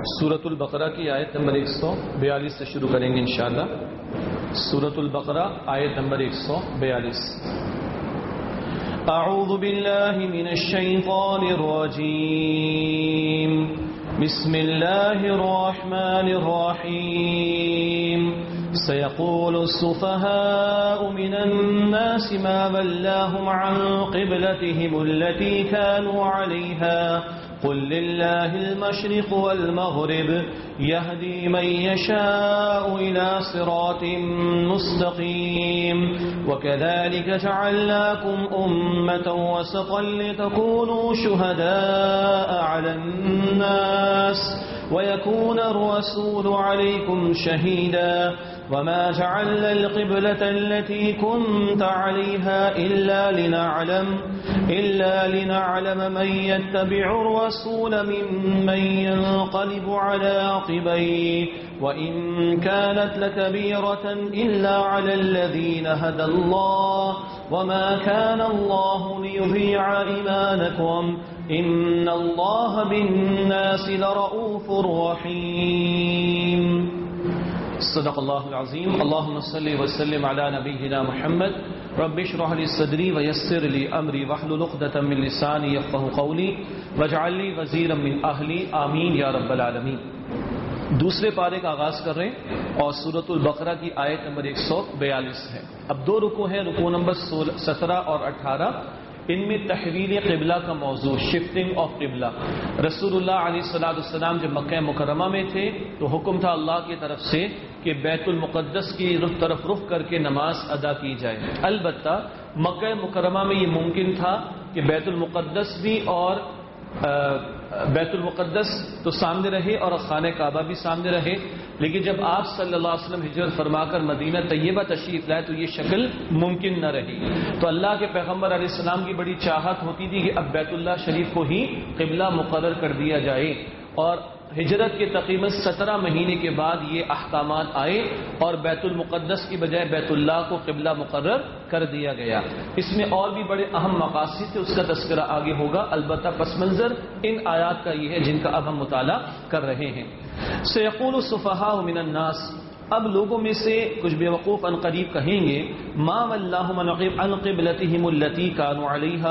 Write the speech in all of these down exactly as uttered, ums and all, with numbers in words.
سورۃ البقرہ کی آیت نمبر ایک سو بیالیس سے شروع کریں گے انشاءاللہ. سورۃ البقرہ آیت نمبر ایک سو بیالیس. اعوذ باللہ من الشیطان الرجیم. بسم اللہ الرحمن الرحیم. سيقول السفهاء من الناس ما ولاهم عن قبلتهم التي كانوا عليها قل لله المشرق والمغرب يهدي من يشاء إلى صراط مستقيم وكذلك جعلناكم أمة وسطا لتكونوا شهداء على الناس ويكون الرسول عليكم شهيدا وما جعلنا القبلة التي كنت عليها إلا لنعلم إلا لنعلم من يتبع الرسول ممن ينقلب على عقبيه وإن كانت لكبيرة إلا على الذين هدى الله وما كان الله ليضيع إيمانكم إن الله بالناس لرؤوف رحيم. صدق اللہ العظیم. اللهم صل وسلم على نبينا محمد. رب اشرح لي صدري ويسر لي امري واحلل عقدة من لساني يفقهوا قولي واجعل لي وزيرا من اهلي آمین یا رب العالمین. دوسرے پارے کا آغاز کر رہے ہیں اور سورۃ البقرہ کی آیت نمبر ایک سو بیالیس ہے. اب دو رکوع ہیں, رکوع نمبر سترہ اور اٹھارہ. ان میں تحویل قبلہ کا موضوع, شفٹنگ آف قبلہ. رسول اللہ علیہ الصلوۃ والسلام جب مکہ مکرمہ میں تھے تو حکم تھا اللہ کی طرف سے کہ بیت المقدس کی رخ طرف رخ کر کے نماز ادا کی جائے. البتہ مکہ مکرمہ میں یہ ممکن تھا کہ بیت المقدس بھی اور بیت المقدس تو سامنے رہے اور خانہ کعبہ بھی سامنے رہے, لیکن جب آپ صلی اللہ علیہ وسلم ہجرت فرما کر مدینہ طیبہ تشریف لائے تو یہ شکل ممکن نہ رہی. تو اللہ کے پیغمبر علیہ السلام کی بڑی چاہت ہوتی تھی کہ اب بیت اللہ شریف کو ہی قبلہ مقرر کر دیا جائے, اور ہجرت کے تقریباً سترہ مہینے کے بعد یہ احکامات آئے اور بیت المقدس کی بجائے بیت اللہ کو قبلہ مقرر کر دیا گیا. اس میں اور بھی بڑے اہم مقاصد تھے, اس کا تذکرہ آگے ہوگا. البتہ پس منظر ان آیات کا یہ ہے جن کا اب ہم مطالعہ کر رہے ہیں. سیقول السفہاء من الناس, اب لوگوں میں سے کچھ بے وقوف ان قریب کہیں گے ما ولاہم عن قبلتہم التی کانوا علیہا,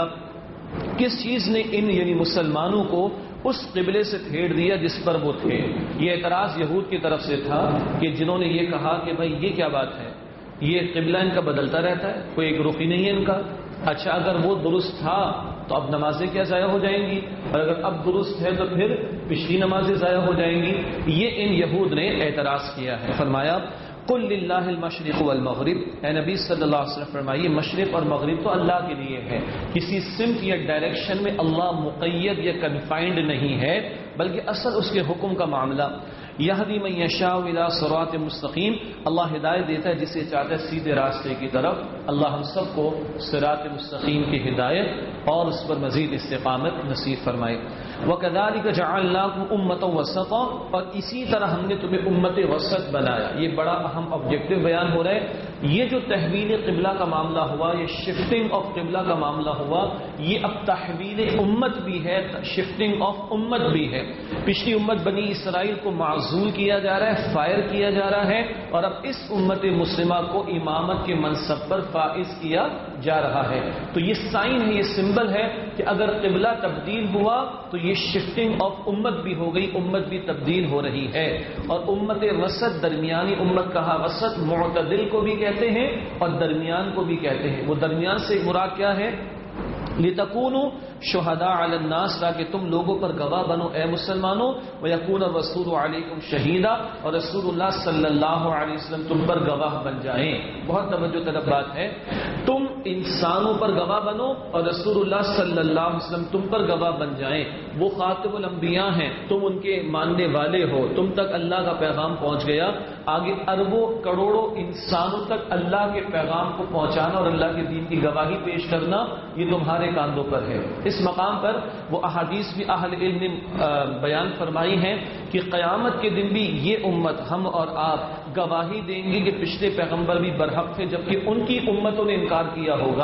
کس چیز نے ان یعنی مسلمانوں کو اس قبلے سے پھیر دیا جس پر وہ تھے. یہ اعتراض یہود کی طرف سے تھا کہ جنہوں نے یہ کہا کہ بھائی یہ کیا بات ہے, یہ قبلہ ان کا بدلتا رہتا ہے, کوئی ایک رخ ہی نہیں ہے ان کا. اچھا اگر وہ درست تھا تو اب نمازیں کیا ضائع ہو جائیں گی, اور اگر اب درست ہے تو پھر پچھلی نمازیں ضائع ہو جائیں گی. یہ ان یہود نے اعتراض کیا ہے. فرمایا قل للہ المشرق والمغرب, اے نبی صلی اللہ علیہ وسلم فرمائیے مشرق اور مغرب تو اللہ کے لیے ہے. کسی سمت یا ڈائریکشن میں اللہ مقید یا کنفائنڈ نہیں ہے, بلکہ اصل اس کے حکم کا معاملہ. یہدی من یشاء الی صراط مستقیم, اللہ ہدایت دیتا ہے جسے چاہتا ہے سیدھے راستے کی طرف. اللہ ہم سب کو صراط مستقیم کی ہدایت اور اس پر مزید استقامت نصیب فرمائے. وَكَذَلِكَ جَعَلْنَاكُمْ أُمَّةً وَسَطًا, اور اسی طرح ہم نے تمہیں امت وسط بنایا. یہ بڑا اہم آبجیکٹو بیان ہو رہا ہے. یہ جو تحویل قبلہ کا معاملہ ہوا, یہ شفٹنگ آف قبلہ کا معاملہ ہوا, یہ اب تحویل امت بھی ہے, شفٹنگ آف امت بھی ہے. پچھلی امت بنی اسرائیل کو معزول کیا جا رہا ہے, فائر کیا جا رہا ہے, اور اب اس امت مسلمہ کو امامت کے منصب پر فائز کیا جا رہا ہے. تو یہ سائن ہے, یہ سمبل ہے کہ اگر قبلہ تبدیل ہوا تو یہ شفٹنگ آف امت بھی ہو گئی, امت بھی تبدیل ہو رہی ہے. اور امت وسط, درمیانی امت کہا وسط, معتدل کو بھی کہتے ہیں اور درمیان کو بھی کہتے ہیں. وہ درمیان سے مراد کیا ہے, لِتَكُونُوا شُهَدَاءَ عَلَى النَّاسِ, تاکہ تم لوگوں پر گواہ بنو اے مسلمانوں. وَيَكُونَ الرَّسُولُ عَلَيْكُمْ شَهِيدًا, اور رسول اللہ صلی اللہ علیہ وسلم تم پر گواہ بن جائیں. بہت توجہ طلب بات ہے. تم انسانوں پر گواہ بنو اور رسول اللہ صلی اللہ علیہ وسلم تم پر گواہ بن جائیں. وہ خاتم الانبیاء ہیں, تم ان کے ماننے والے ہو, تم تک اللہ کا پیغام پہنچ گیا. آگے اربوں کروڑوں انسانوں تک اللہ کے پیغام کو پہنچانا اور اللہ کے دین کی گواہی پیش کرنا یہ تمہارے کاندھوں پر ہے. اس مقام پر وہ احادیث بھی اہل علم نے بیان فرمائی ہیں کہ قیامت کے دن بھی یہ امت, ہم اور آپ, گواہی دیں گے کہ پچھلے پیغمبر بھی برحق تھے جبکہ ان کی امتوں نے انکار کیا ہوگا.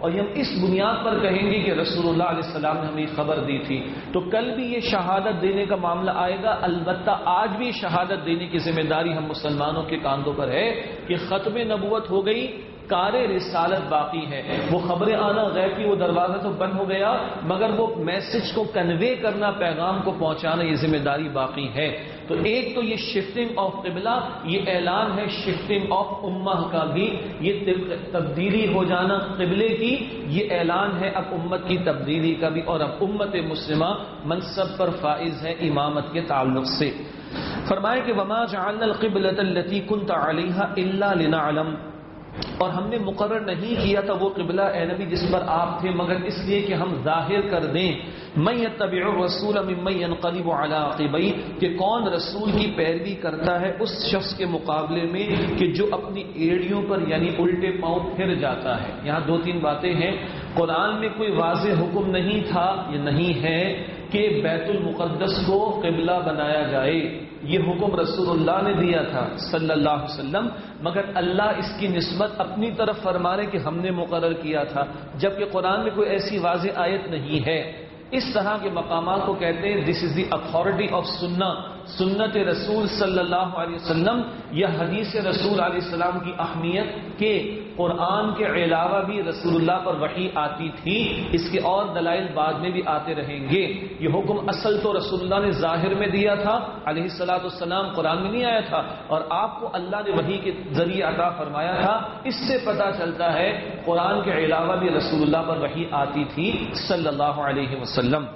اور یہ ہم اس بنیاد پر کہیں گے کہ رسول اللہ علیہ السلام نے ہمیں خبر دی تھی، تو کل بھی یہ شہادت دینے کا معاملہ آئے گا۔ البتہ آج بھی شہادت دینے کی ذمہ داری ہم مسلمانوں کے کاندھوں پر ہے کہ ختم نبوت ہو گئی، کار رسالت باقی ہے۔ وہ خبریں آنا غیب کی وہ دروازہ تو بند ہو گیا، مگر وہ میسج کو کنوے کرنا، پیغام کو پہنچانا، یہ ذمہ داری باقی ہے۔ تو ایک تو یہ شفٹنگ آف قبلہ، یہ اعلان ہے شفٹنگ آف امہ کا بھی، یہ تبدیلی ہو جانا قبلے کی، یہ اعلان ہے اب امت کی تبدیلی کا بھی، اور اب امت مسلمہ منصب پر فائز ہے امامت کے تعلق سے۔ فرمائے کہ وما جعلنا القبلۃ التي كنت عليها الا لنعلم، اور ہم نے مقرر نہیں کیا تھا وہ قبلہ اے نبی جس پر آپ تھے مگر اس لیے کہ ہم ظاہر کر دیں من یتبع الرسول ممن ينقلب على عقبیہ، کہ کون رسول کی پیروی کرتا ہے اس شخص کے مقابلے میں کہ جو اپنی ایڑیوں پر یعنی الٹے پاؤں پھر جاتا ہے۔ یہاں دو تین باتیں ہیں، قرآن میں کوئی واضح حکم نہیں تھا، یہ نہیں ہے کہ بیت المقدس کو قبلہ بنایا جائے، یہ حکم رسول اللہ نے دیا تھا صلی اللہ علیہ وسلم، مگر اللہ اس کی نسبت اپنی طرف فرما رہے کہ ہم نے مقرر کیا تھا، جبکہ قرآن میں کوئی ایسی واضح آیت نہیں ہے۔ اس طرح کے مقامات کو کہتے ہیں دس از دی اتھارٹی آف سنہ، سنت رسول صلی اللہ علیہ وسلم، یا حدیث رسول علیہ السلام کی اہمیت کہ قرآن کے علاوہ بھی رسول اللہ پر وحی آتی تھی، اس کے اور دلائل بعد میں بھی آتے رہیں گے۔ یہ حکم اصل تو رسول اللہ نے ظاہر میں دیا تھا علیہ الصلوۃ والسلام، قرآن میں نہیں آیا تھا، اور آپ کو اللہ نے وحی کے ذریعے عطا فرمایا تھا۔ اس سے پتہ چلتا ہے قرآن کے علاوہ بھی رسول اللہ پر وحی آتی تھی صلی اللہ علیہ وسلم۔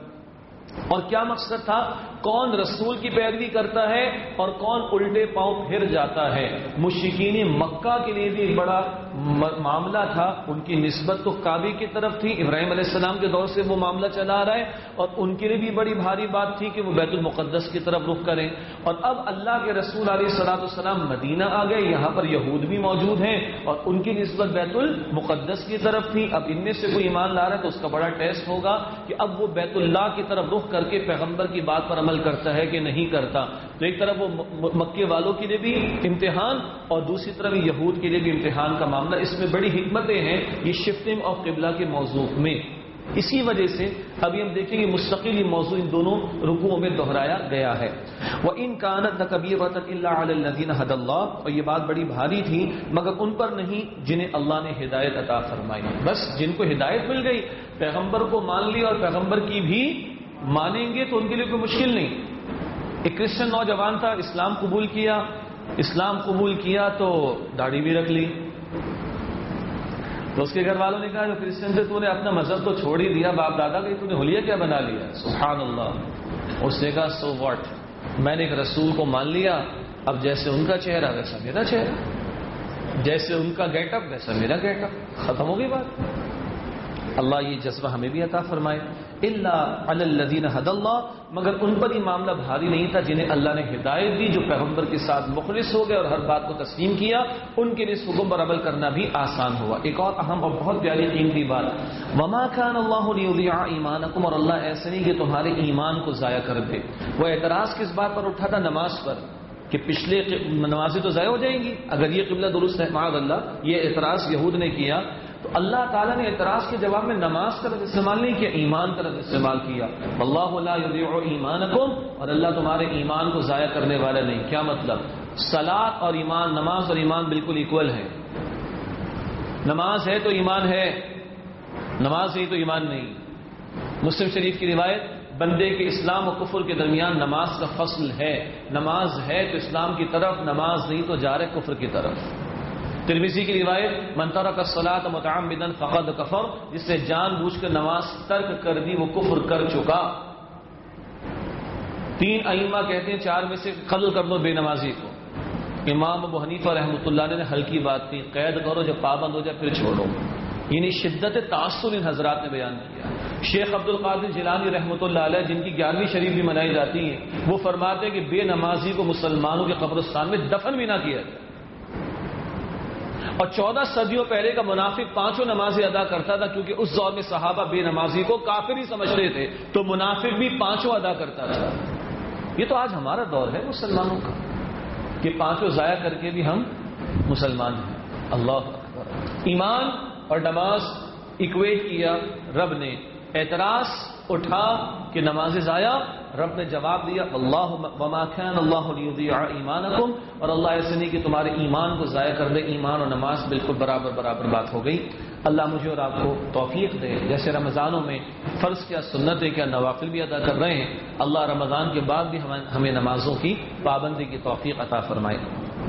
اور کیا مقصد تھا؟ کون رسول کی پیروی کرتا ہے اور کون الٹے پاؤں پھر جاتا ہے۔ مشرکین مکہ کے لیے بھی ایک بڑا معاملہ تھا، ان کی نسبت تو کعبے کی طرف تھی، ابراہیم علیہ السلام کے دور سے وہ معاملہ چلا آ رہا ہے، اور ان کے لیے بھی بڑی بھاری بات تھی کہ وہ بیت المقدس کی طرف رخ کریں۔ اور اب اللہ کے رسول علیہ الصلوۃ والسلام مدینہ آ گئے، یہاں پر یہود بھی موجود ہیں اور ان کی نسبت بیت المقدس کی طرف تھی۔ اب ان میں سے کوئی ایمان لا رہا ہے تو اس کا بڑا ٹیسٹ ہوگا کہ اب وہ بیت اللہ کی طرف رخ کر کے پیغمبر کی بات پر عمل کرتا ہے کہ نہیں کرتا۔ تو ایک طرف وہ مکے والوں کے لیے بھی امتحان اور دوسری طرف یہود کے لیے بھی امتحان کا معاملہ، اس میں بڑی حکمتیں ہیں یہ شفٹنگ آف قبلہ کے موضوع میں۔ اسی وجہ سے ابھی ہم دیکھیں گے مستقل یہ موضوع ان دونوں رکوعوں میں دہرایا گیا ہے۔ وَإِن كَانَتْ لَكَبِيرَةً إِلَّا عَلَى الَّذِينَ هَدَى اللَّهُ، اور یہ بات بڑی بھاری تھی مگر ان پر نہیں جنہیں اللہ نے ہدایت عطا فرمائی۔ بس جن کو ہدایت مل گئی، پیغمبر کو مان لیا اور پیغمبر کی بھی مانیں گے تو ان کے لیے کوئی مشکل نہیں۔ ایک کرسچن نوجوان تھا، اسلام قبول کیا، اسلام قبول کیا تو داڑھی بھی رکھ لی، تو اس کے گھر والوں نے کہا جو کرسچن سے تو نے اپنا مذہب تو چھوڑ ہی دیا، باپ دادا کا تو نے حلیہ کیا بنا لیا۔ سبحان اللہ۔ اس نے کہا سو واٹ، میں نے ایک رسول کو مان لیا، اب جیسے ان کا چہرہ ویسا میرا چہرہ، جیسے ان کا گیٹ اپ ویسا میرا گیٹ اپ، ختم ہو گئی بات۔ اللہ یہ جذبہ ہمیں بھی عطا فرمائے۔ الا علی الذین ھدی اللہ، مگر ان پر یہ معاملہ بھاری نہیں تھا جنہیں اللہ نے ہدایت دی، جو پیغمبر کے ساتھ مخلص ہو گئے اور ہر بات کو تسلیم کیا، ان کے لیے اس حکم پر عمل کرنا بھی آسان ہوا۔ ایک اور اہم اور بہت پیاری قیمتی بات، وما کان اللہ لیضیع ایمانکم، اور اللہ ایسے نہیں کہ تمہارے ایمان کو ضائع کر دے۔ وہ اعتراض کس بات پر اٹھا تھا؟ نماز پر، کہ پچھلے نمازیں تو ضائع ہو جائیں گی اگر یہ قبلہ درست ہے، معاذ اللہ، یہ اعتراض یہود نے کیا۔ تو اللہ تعالیٰ نے اعتراض کے جواب میں نماز کا لفظ استعمال نہیں کیا، ایمان کا لفظ استعمال کیا۔ واللہ لا یضیع ایمانکم، اور اللہ تمہارے ایمان کو ضائع کرنے والا نہیں۔ کیا مطلب؟ صلاۃ اور ایمان، نماز اور ایمان بالکل ایکول ہے۔ نماز ہے تو ایمان ہے، نماز نہیں تو ایمان نہیں۔ مسلم شریف کی روایت، بندے کے اسلام و کفر کے درمیان نماز کا فصل ہے، نماز ہے تو اسلام کی طرف، نماز نہیں تو جا رہے کفر کی طرف۔ ترمذی کی روایت، من ترک الصلاۃ متعمدا فقد کفر، جس نے جان بوجھ کر نماز ترک کر دی وہ کفر کر چکا۔ تین ائمہ کہتے ہیں چار میں سے قتل کر دو بے نمازی کو۔ امام ابو حنیفہ رحمۃ اللہ نے ہلکی بات کی، قید کرو، جب پابند ہو جائے پھر چھوڑو، یعنی شدت تعصب ان حضرات نے بیان کیا۔ شیخ عبد القادر جیلانی رحمۃ اللہ علیہ، جن کی گیارہویں شریف بھی منائی جاتی ہے، وہ فرماتے ہیں کہ بے نمازی کو مسلمانوں کے قبرستان میں دفن بھی نہ کیا جائے۔ اور چودہ صدیوں پہلے کا منافق پانچوں نمازیں ادا کرتا تھا، کیونکہ اس دور میں صحابہ بے نمازی کو کافر ہی سمجھتے تھے، تو منافق بھی پانچوں ادا کرتا تھا۔ یہ تو آج ہمارا دور ہے مسلمانوں کا کہ پانچوں ضائع کر کے بھی ہم مسلمان ہیں۔ اللہ اکبر۔ ایمان اور نماز ایکویٹ کیا رب نے، اعتراض اٹھا کہ نماز ضائع، رب نے جواب دیا اللہ وما كان اللہ لیضيع ایمانکم، اور اللہ ایسے نہیں کہ تمہارے ایمان کو ضائع کر دے، ایمان اور نماز بالکل برابر برابر بات ہو گئی۔ اللہ مجھے اور آپ کو توفیق دے، جیسے رمضانوں میں فرض کیا، سنتیں کیا، نوافل بھی ادا کر رہے ہیں، اللہ رمضان کے بعد بھی ہمیں نمازوں کی پابندی کی توفیق عطا فرمائے۔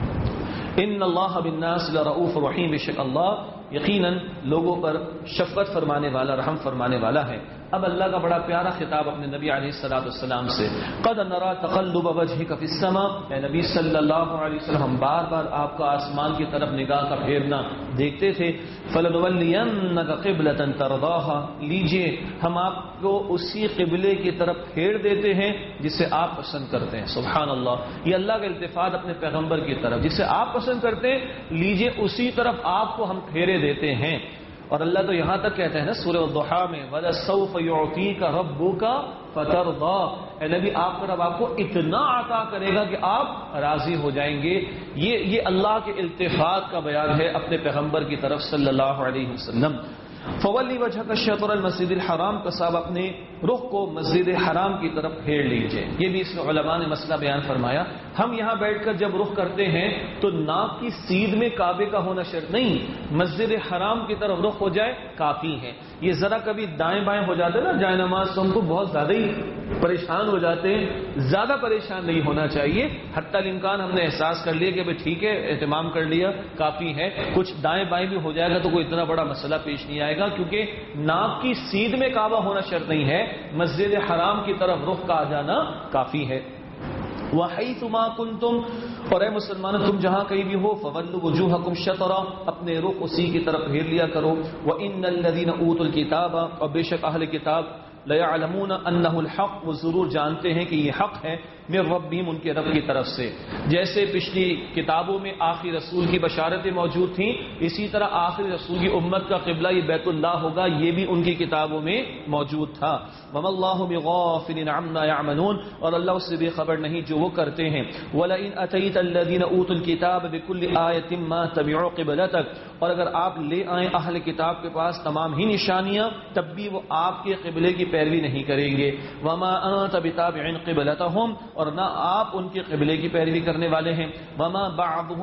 ان اللہ بالناس لرؤوف رحیم، بے شک اللہ یقیناً لوگوں پر شفقت فرمانے والا، رحم فرمانے والا ہے۔ اب اللہ کا بڑا پیارا خطاب اپنے نبی علیہ الصلوۃ والسلام سے، قد نرى تقلب وجهك في السماء، اے نبی صلی اللہ علیہ وسلم ہم بار بار آپ کا آسمان کی طرف نگاہ کا پھیرنا دیکھتے تھے، فلنولینک قبلۃ ترضاها، لیجئے ہم آپ کو اسی قبلے کی طرف پھیر دیتے ہیں جسے آپ پسند کرتے ہیں۔ سبحان اللہ، یہ اللہ کا التفات اپنے پیغمبر کی طرف، جسے آپ پسند کرتے ہیں لیجئے اسی طرف آپ کو ہم پھیرے دیتے ہیں۔ اور اللہ تو یہاں تک کہتے ہیں نا سورہ الضحیٰ میں وَلَسَوْفَ يُعْطِيكَ رَبُّكَ فَتَرْضَىٰ، اے نبی آپ پر اب آپ کو اتنا عطا کرے گا کہ آپ راضی ہو جائیں گے۔ یہ یہ اللہ کے التفات کا بیان ہے اپنے پیغمبر کی طرف صلی اللہ علیہ وسلم۔ فولی وجہ کا شطر المسجد الحرام کا صاحب اپنے رخ کو مسجد حرام کی طرف پھیر لیجئے۔ یہ بھی اس میں علماء نے مسئلہ بیان فرمایا، ہم یہاں بیٹھ کر جب رخ کرتے ہیں تو ناک کی سیدھ میں کعبے کا ہونا شرط نہیں، مسجد حرام کی طرف رخ ہو جائے کافی ہے۔ یہ ذرا کبھی دائیں بائیں ہو جاتے نا جائے نماز تو ہم کو بہت زیادہ ہی پریشان ہو جاتے ہیں، زیادہ پریشان نہیں ہونا چاہیے، حتی الامکان ہم نے احساس کر لیا کہ ٹھیک ہے اہتمام کر لیا کافی ہے، کچھ دائیں بائیں بھی ہو جائے گا تو کوئی اتنا بڑا مسئلہ پیش نہیں آئے گا، کیونکہ ناک کی سیدھ میں کعبہ ہونا شرط نہیں ہے، مسجد حرام کی طرف رخ کا آ جانا کافی ہے۔ وَحَيْثُمَا كُنْتُمْ، اور اے مسلمانوں تم جہاں کہیں بھی ہو، فَوَلُّوا وُجُوهَكُمْ شَطْرَهُ، اپنے رخ اسی کی طرف پھیر لیا کرو۔ وَإِنَّ الَّذِينَ أُوتُوا الْكِتَابَ، اور بے شک اہل کتاب، لَيَعْلَمُونَ أَنَّهُ الْحَقُّ، وہ ضرور جانتے ہیں کہ یہ حق ہے، من ربہم، ان کے رب کی طرف سے۔ جیسے پچھلی کتابوں میں آخری رسول کی بشارتیں موجود تھیں، اسی طرح آخری رسول کی امت کا قبلہ یہ بیت اللہ ہوگا، یہ بھی ان کی کتابوں میں موجود تھا۔ وَمَا اللَّهُ بِغَافِلٍ عَمَّا يَعْمَلُونَ، اور اللہ اس سے بے خبر نہیں جو وہ کرتے ہیں۔ وَلَئِنْ أَتَيْتَ الَّذِينَ أُوتُوا الْكِتَابَ بِكُلِّ آيَةٍ مَا تَبِعُوا قِبْلَتَكَ، اور اگر آپ لے آئیں اہل کتاب کے پاس تمام ہی نشانیاں، تب بھی وہ آپ کے قبلے کی پیروی نہیں کریں گے۔ وَمَا أَنْتَ بِتَابِعٍ قِبْلَتَهُمْ، اور نہ آپ ان کے قبلے کی پیروی کرنے والے ہیں۔ وَمَا بَعْضُهُمْ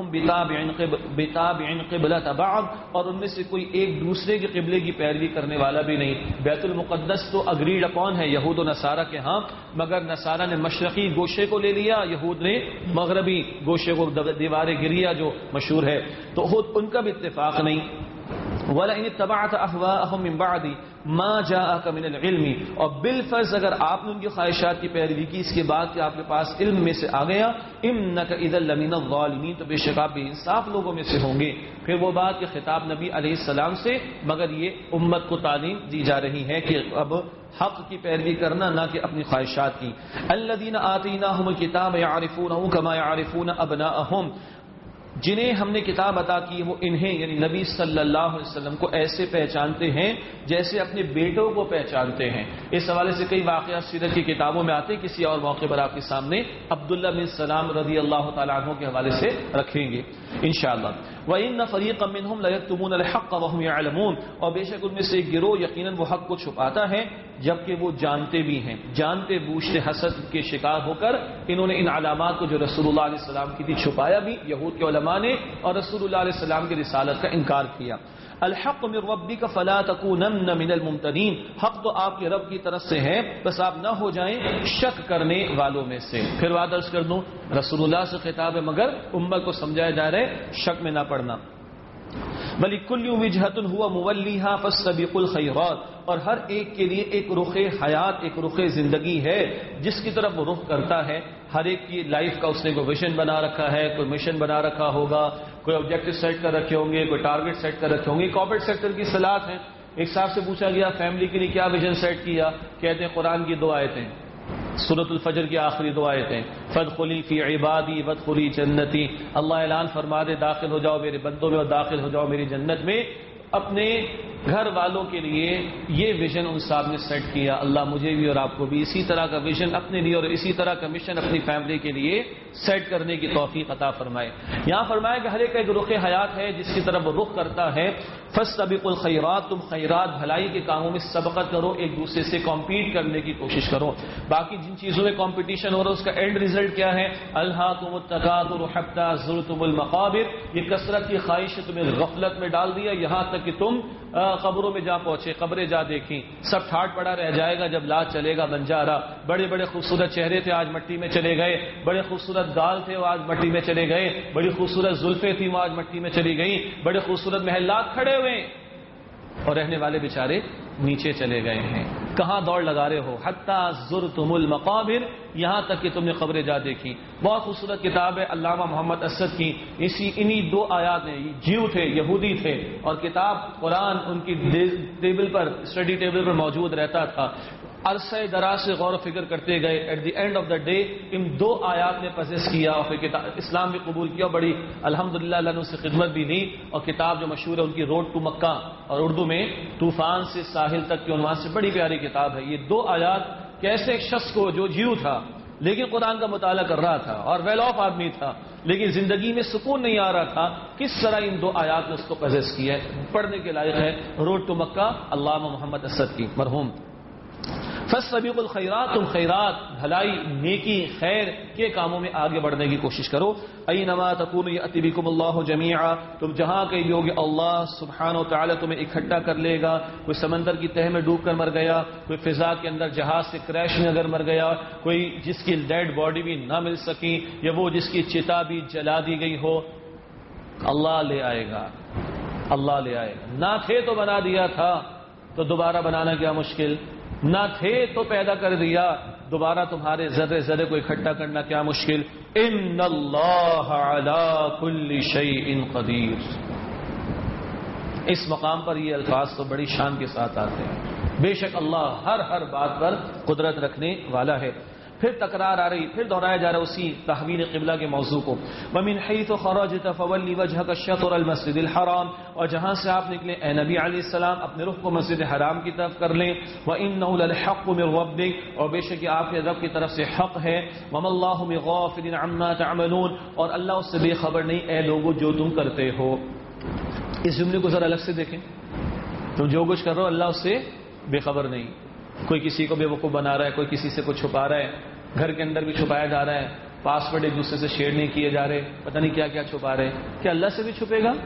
بِتَابِعٍ قِبْلَةَ بَعْضٍ، اور ان میں سے کوئی ایک دوسرے کے قبلے کی پیروی کرنے والا بھی نہیں۔ بیت المقدس تو اگریڈ اپون ہے یہود و نصارہ کے ہاں، مگر نصارہ نے مشرقی گوشے کو لے لیا، یہود نے مغربی گوشے کو، دیوار گریا جو مشہور ہے، تو خود ان کا بھی اتفاق نہیں۔ وَلَئِنِ اتَّبَعْتَ أَهْوَاءَهُم مِّن بَعْدِ مَا جَاءَكَ مِنَ الْعِلْمِ، اور بالفرض اگر آپ نے ان کی خواہشات کی پیروی کی اس کے بعد کہ آپ کے پاس علم میں سے آ گیا، إِنَّكَ إِذًا لَمِنَ الظَّالِمِينَ، تو بے شک آپ بے انصاف لوگوں میں سے ہوں گے۔ پھر وہ بات کہ خطاب نبی علیہ السلام سے، مگر یہ امت کو تعلیم دی جا رہی ہے کہ اب حق کی پیروی کرنا، نہ کہ اپنی خواہشات کی۔ الَّذِينَ آتَيْنَاهُمُ الْكِتَابَ يَعْرِفُونَهُ كَمَا يَعْرِفُونَ أَبْنَاءَهُمْ، جنہیں ہم نے کتاب عطا کی وہ انہیں یعنی نبی صلی اللہ علیہ وسلم کو ایسے پہچانتے ہیں جیسے اپنے بیٹوں کو پہچانتے ہیں۔ اس حوالے سے کئی واقعات سیرت کی کتابوں میں آتے ہیں، کسی اور موقع پر آپ کے سامنے عبداللہ بن سلام رضی اللہ تعالیٰ عنہ کے حوالے سے رکھیں گے انشاءاللہ۔ وَإِنَّ فَرِيقًا مِّنْهُمْ لَيَكْتُمُونَ الْحَقَّ وَهُمْ يَعْلَمُونَ، اور بے شک ان میں سے ایک گروہ یقیناً وہ حق کو چھپاتا ہے جبکہ وہ جانتے بھی ہیں، جانتے بوجھتے حسد کے شکار ہو کر انہوں نے ان علامات کو جو رسول اللہ علیہ السلام کی تھی چھپایا بھی، یہود کے علماء نے، اور رسول اللہ علیہ السلام کی رسالت کا انکار کیا۔ الحق من ربک فلا تکونن من الممترین، حق تو آپ کے رب کی طرف سے ہے، بس آپ نہ ہو جائیں شک کرنے والوں میں سے۔ پھر بات عرض کر دوں، رسول اللہ سے خطاب ہے مگر امت کو سمجھایا جا رہا ہے شک میں نہ پڑنا۔ وَلِكُلِّ وِجْهَةٍ هُوَ مُوَلِّيهَا فَاسْتَبِقُوا الْخَيْرَاتِ، اور ہر ایک کے لیے ایک رخ حیات، ایک رخ زندگی ہے جس کی طرف وہ رخ کرتا ہے۔ ہر ایک کی لائف کا اس نے کوئی ویژن بنا رکھا ہے، کوئی مشن بنا رکھا ہوگا، کوئی آبجیکٹو سیٹ کر رکھے ہوں گے، کوئی ٹارگٹ سیٹ کر رکھے ہوں گے۔ کارپوریٹ سیکٹر کی اصطلاحات ہیں۔ ایک صاحب سے پوچھا گیا فیملی کے لیے کیا ویژن سیٹ کیا، کہتے ہیں قرآن کی دو آیتیں، سورۃ الفجر کی آخری دو آیتیں، فادخلی فی عبادی وادخلی جنتی، اللہ اعلان فرما دے داخل ہو جاؤ میرے بندوں میں اور داخل ہو جاؤ میری جنت میں۔ اپنے گھر والوں کے لیے یہ ویژن ان صاحب نے سیٹ کیا، اللہ مجھے بھی اور آپ کو بھی اسی طرح کا ویژن اپنے لیے اور اسی طرح کا مشن اپنی فیملی کے لیے سیٹ کرنے کی توفیق عطا فرمائے۔ یہاں فرمایا کہ ہر ایک کا ایک رخ حیات ہے جس کی طرف وہ رخ کرتا ہے۔ فاستبقوا الخیرات، تم خیرات بھلائی کے کاموں میں سبقت کرو، ایک دوسرے سے کمپیٹ کرنے کی کوشش کرو. باقی جن چیزوں میں کمپٹیشن ہو رہا ہے اس کا اینڈ ریزلٹ کیا ہے؟ الہاکم التکاثر حتی زرتم المقابر، یہ کثرت کی خواہش نے تمہیں غفلت میں ڈال دیا یہاں تک کہ تم قبروں میں جا پہنچے، قبریں جا دیکھیں، سب ٹھاٹ پڑا رہ جائے گا جب لاش چلے گا بنجارا. بڑے بڑے خوبصورت چہرے تھے آج مٹی میں چلے گئے، بڑے خوبصورت گال تھے وہ آج مٹی میں چلے گئے، بڑی خوبصورت زلفیں تھیں وہ آج مٹی میں چلی گئی، بڑے خوبصورت محلات کھڑے ہوئے اور رہنے والے بیچارے نیچے چلے گئے ہیں. کہاں دوڑ لگا رہے ہو؟ حتی زرتم المقابر، یہاں تک کہ تم نے قبریں جا دیکھی. بہت خوبصورت کتاب ہے علامہ محمد اسد کی، اسی انہی دو آیات میں، جیو تھے، یہودی تھے، اور کتاب قرآن ان کی ٹیبل پر، اسٹڈی ٹیبل پر موجود رہتا تھا. عرصہ دراز سے غور و فکر کرتے گئے، at the end of the day ان دو آیات نے پسیس کیا اور پھر کتاب اسلام بھی قبول کیا. بڑی الحمدللہ اللہ نے اس سے خدمت بھی دی، اور کتاب جو مشہور ہے ان کی روڈ ٹو مکہ، اور اردو میں طوفان سے ساحل تک کے عنوان سے بڑی پیاری کتاب ہے. یہ دو آیات کیسے ایک شخص کو جو جیو تھا لیکن قرآن کا مطالعہ کر رہا تھا اور ویل آف آدمی تھا لیکن زندگی میں سکون نہیں آ رہا تھا، کس طرح ان دو آیات نے اس کو پسیس کیا ہے. پڑھنے کے لائق ہے روڈ ٹو مکہ علامہ محمد اسد کی مرحوم. فاستبقوا الخیرات، تم خیرات بھلائی نیکی خیر کے کاموں میں آگے بڑھنے کی کوشش کرو. اینما تکونوا یأتی بکم اللہ جمیعا، تم جہاں کہیں بھی ہوگے اللہ سبحانہ و تعالی تمہیں اکٹھا کر لے گا. کوئی سمندر کی تہ میں ڈوب کر مر گیا، کوئی فضا کے اندر جہاز سے کریش میں اگر مر گیا، کوئی جس کی ڈیڈ باڈی بھی نہ مل سکی، یا وہ جس کی چتا بھی جلا دی گئی ہو، اللہ لے آئے گا. اللہ لے آئے گا. نہ تھے تو بنا دیا تھا، تو دوبارہ بنانا کیا مشکل. نہ تھے تو پیدا کر دیا، دوبارہ تمہارے ذرے ذرے کو اکٹھا کرنا کیا مشکل. ان اللہ علی کل شیء قدیر. اس مقام پر یہ الفاظ تو بڑی شان کے ساتھ آتے ہیں. بے شک اللہ ہر ہر بات پر قدرت رکھنے والا ہے. پھر تکرار آ رہی، پھر دہرایا جا رہا اسی تحویل قبلہ کے موضوع کو. وَمِنْ حَيْثُ خَرَجْتَ فَوَلِّ وَجْهَكَ شَطْرَ الْمَسْجِدِ الْحَرَامِ، اور جہاں سے آپ نکلے اے نبی علیہ السلام اپنے رخ کو مسجد حرام کی طرف کر لیں. وَإِنَّهُ لَلْحَقُّ مِنْ رَبِّكَ، اور بے شک آپ کے رب کی طرف سے حق ہے. وَمَا اللَّهُ بِغَافِلٍ عَمَّا تَعْمَلُونَ، اور اللہ اس سے بے خبر نہیں اے لوگو جو تم کرتے ہو. اس جملے کو ذرا الگ سے دیکھیں. تم جو کچھ کر رہے ہو اللہ اس سے بے خبر نہیں. کوئی کسی کو بے وقوف بنا رہا ہے، کوئی کسی سے کچھ چھپا رہا ہے، گھر کے اندر بھی چھپایا جا رہا ہے، پاسورڈ ایک دوسرے سے شیئر نہیں کیے جا رہے، پتہ نہیں کیا کیا چھپا رہے. کیا اللہ سے بھی چھپے گا؟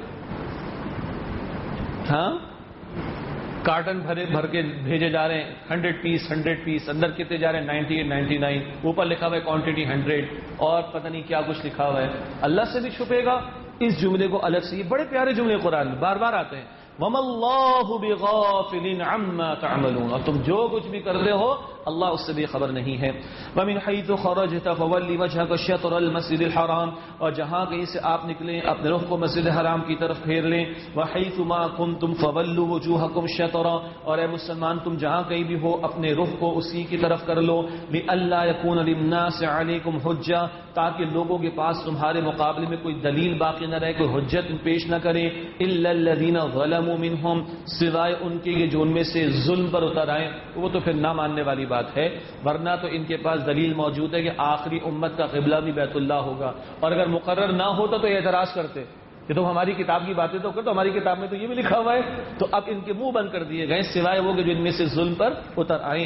ہاں، کارٹن بھرے بھر کے بھیجے جا رہے ہیں، ہنڈریڈ پیس ہنڈریڈ پیس، اندر کتنے جا رہے ہیں؟ نائنٹی ایٹ نائنٹی نائن، اوپر لکھا ہوا ہے کوانٹٹی ہنڈریڈ، اور پتہ نہیں کیا کچھ لکھا ہوا ہے. اللہ سے بھی چھپے گا؟ اس جملے کو الگ سے، یہ بڑے پیارے جملے قرآن میں بار بار آتے ہیں. وَمَا اللَّهُ بِغَافِلٍ عَمَّا تَعْمَلُونَ، اور تم جو کچھ بھی کرتے ہو اللہ اس سے بے خبر نہیں ہے. وَمِنْ حَيْثُ خَرَجْتَ فَوَلِّ وَجْهَكَ شَطْرَ الْمَسْجِدِ الْحَرَامِ، اور جہاں کہیں سے آپ نکلیں اپنے رخ کو مسجد حرام کی طرف پھیر لیں. وَحَيْثُ مَا كُنْتُمْ فَوَلُّوا وُجُوهَكُمْ شَطْرَهُ، اور اے مسلمان تم جہاں کہیں بھی ہو اپنے رخ کو اسی کی طرف کر لو. لِأَلَّا يَكُونَ لِلنَّاسِ عَلَيْكُمْ حُجَّةٌ، تاکہ لوگوں کے پاس تمہارے مقابلے میں کوئی دلیل باقی نہ رہے، کوئی حجت پیش نہ کرے. إِلَّا الَّذِينَ ظَلَمُوا مِنْهُمْ، سوائے ان کے جو ان میں سے ظلم پر اتر آئے، وہ تو پھر نہ ماننے والی بات ہے. ورنہ تو ان کے پاس دلیل موجود ہے کہ آخری امت کا قبلہ بھی بیت اللہ ہوگا، اور اگر مقرر نہ ہوتا تو یہ اعتراض کرتے کہ تم ہماری کتاب کی باتیں تو کرتے، ہماری کتاب میں تو یہ بھی لکھا ہوا ہے. تو اب ان کے منہ بند کر دیے گئے سوائے وہ کہ جو ان میں سے ظلم پر اتر آئیں.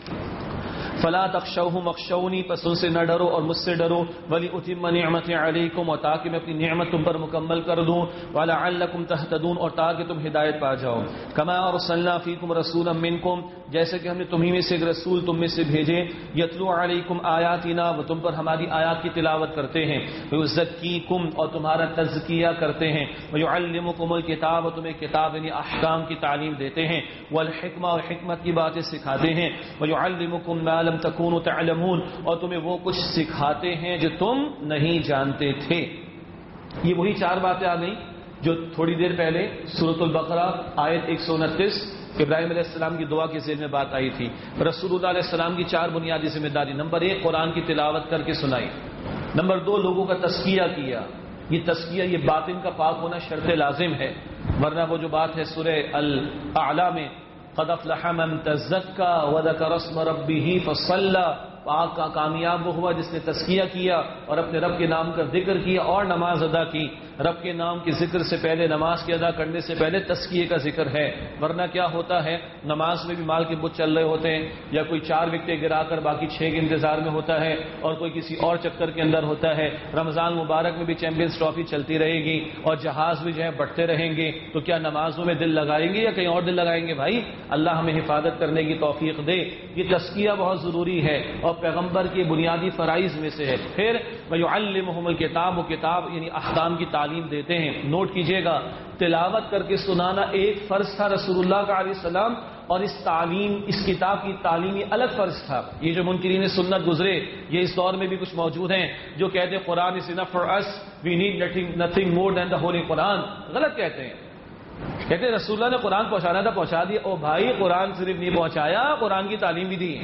فلا تخشوهم واخشونی، پس ان سے نہ ڈرو اور مجھ سے ڈرو. ولأتم نعمتي علیکم، اور تاکہ میں اپنی نعمت تم پر مکمل کر دوں. ولعلکم تہتدون، اور تاکہ تم ہدایت پا جاؤ. کما ارسلنا فیکم رسولا منکم، جیسے کہ ہم نے تمہیں میں سے ایک رسول تم میں سے بھیجے. یتلو علیکم آیاتنا، وہ تم پر ہماری آیات کی تلاوت کرتے ہیں. ویزکیکم، اور تمہارا تزکیہ کرتے ہیں. ویعلمکم الکتاب، اور تمہیں کتاب یعنی احکام کی تعلیم دیتے ہیں. والحکمہ، اور حکمت کی باتیں سکھاتے ہیں. ویعلمکم ما لم تکونوا تعلمون، اور تمہیں وہ کچھ سکھاتے ہیں جو تم نہیں جانتے تھے. یہ وہی چار باتیں آ گئیں جو تھوڑی دیر پہلے سورۃ البقرہ آیت ایک سو انتیس ابراہیم علیہ السلام کی دعا کے ذیل میں بات آئی تھی. رسول اللہ علیہ السلام کی چار بنیادی ذمہ داری: نمبر ایک قرآن کی تلاوت کر کے سنائی، نمبر دو لوگوں کا تزکیہ کیا. یہ تزکیہ، یہ باطن کا پاک ہونا شرط لازم ہے، ورنہ وہ جو بات ہے سورہ الاعلی میں قد افلح من تزکا وذکر اسم ربہ فصلی، پاک کا کامیاب وہ ہوا جس نے تزکیہ کیا اور اپنے رب کے نام کا ذکر کیا اور نماز ادا کی. رب کے نام کے ذکر سے پہلے، نماز کے ادا کرنے سے پہلے تزکیے کا ذکر ہے، ورنہ کیا ہوتا ہے نماز میں بھی مال کے بت چل رہے ہوتے ہیں، یا کوئی چار وکٹیں گرا کر باقی چھ کے انتظار میں ہوتا ہے، اور کوئی کسی اور چکر کے اندر ہوتا ہے۔ رمضان مبارک میں بھی چیمپئنز ٹرافی چلتی رہے گی اور جہاز بھی جو ہے بڑھتے رہیں گے، تو کیا نمازوں میں دل لگائیں گے یا کہیں اور دل لگائیں گے؟ بھائی اللہ ہمیں حفاظت کرنے کی توفیق دے۔ یہ تزکیہ بہت ضروری ہے اور پیغمبر کے بنیادی فرائض میں سے ہے۔ پھر وَيُعَلِّمُهُمُ الْكِتَابَ، وہ کتاب یعنی احکام کی تعلیم دیتے ہیں۔ نوٹ کیجئے گا، تلاوت کر کے سنانا ایک فرض تھا رسول اللہ کا علیہ السلام، اور اس تعلیم اس کتاب کی تعلیم یہ الگ فرض تھا۔ یہ جو منکرین سنت گزرے یہ اس دور میں بھی کچھ موجود ہیں جو کہتے ہیں قرآن is enough for us, we need nothing, nothing more than the holy قرآن۔ غلط کہتے ہیں، کہتے ہیں رسول اللہ نے قرآن پہنچانا تھا پہنچا دیا۔ او بھائی قرآن صرف نہیں پہنچایا، قرآن کی تعلیم بھی دی۔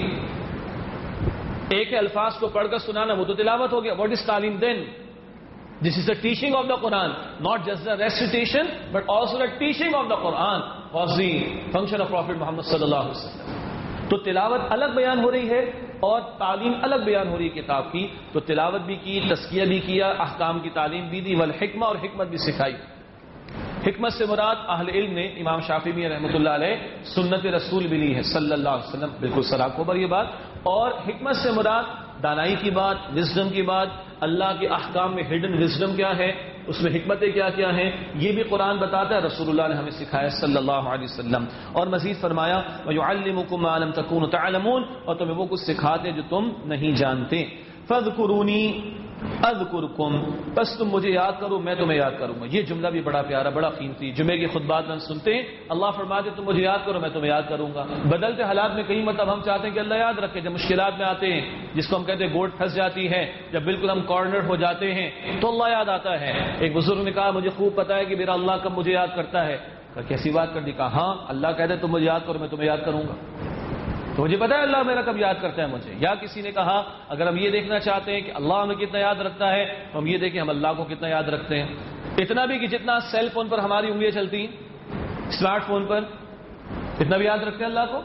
ایک الفاظ کو پڑھ کر سنانا وہ تو تلاوت ہو گیا۔ واٹ از تعلیم دین؟ This is the teaching of the Quran, not just the recitation, but also the teaching of the Quran was the function of Prophet Muhammad صلی اللہ علیہ وسلم۔ تو تلاوت الگ بیان ہو رہی ہے اور تعلیم الگ بیان ہو رہی ہے کتاب کی۔ تو تلاوت بھی کی، تزکیہ بھی کیا، احکام کی تعلیم بھی دی، والحکمہ، اور حکمت بھی سکھائی۔ حکمت سے مراد اہل علم نے امام شافعی رحمۃ اللہ علیہ سنت رسول بھی لی ہے صلی اللہ علیہ وسلم، بالکل سراخ پر یہ بات۔ اور حکمت سے مراد دانائی کی بات، وزڈم کی بات، اللہ کے احکام میں ہڈن وزڈم کیا ہے، اس میں حکمتیں کیا کیا ہیں، یہ بھی قرآن بتاتا ہے، رسول اللہ نے ہمیں سکھایا صلی اللہ علیہ وسلم۔ اور مزید فرمایا وَيُعَلِّمُكُم مَّا لَمْ تَكُونُوا تَعْلَمُونَ، اور تمہیں وہ کچھ سکھاتے جو تم نہیں جانتے۔ فَاذْكُرُونِي اذکرکم، بس تم مجھے یاد کرو میں تمہیں یاد کروں گا۔ یہ جملہ بھی بڑا پیارا، بڑا قیمتی۔ جمعے کی خطبات میں سنتے ہیں اللہ فرماتے تم مجھے یاد کرو میں تمہیں یاد کروں گا۔ بدلتے حالات میں کئی مطلب ہم چاہتے ہیں کہ اللہ یاد رکھے، جب مشکلات میں آتے ہیں جس کو ہم کہتے ہیں گوٹ پھنس جاتی ہے، جب بالکل ہم کارنر ہو جاتے ہیں تو اللہ یاد آتا ہے۔ ایک بزرگ نے کہا مجھے خوب پتا ہے کہ میرا اللہ کب مجھے یاد کرتا ہے۔ کہا کیسی بات کر دی؟ کہا ہاں اللہ کہتے تم مجھے یاد کرو میں تمہیں یاد کروں گا۔ تو مجھے پتا ہے اللہ میرا کب یاد کرتا ہے مجھے۔ یا کسی نے کہا اگر ہم یہ دیکھنا چاہتے ہیں کہ اللہ ہمیں کتنا یاد رکھتا ہے تو ہم یہ دیکھیں ہم اللہ کو کتنا یاد رکھتے ہیں۔ اتنا بھی کہ جتنا سیل فون پر ہماری انگلیاں چلتی ہیں، اسمارٹ فون پر، اتنا بھی یاد رکھتے ہیں اللہ کو؟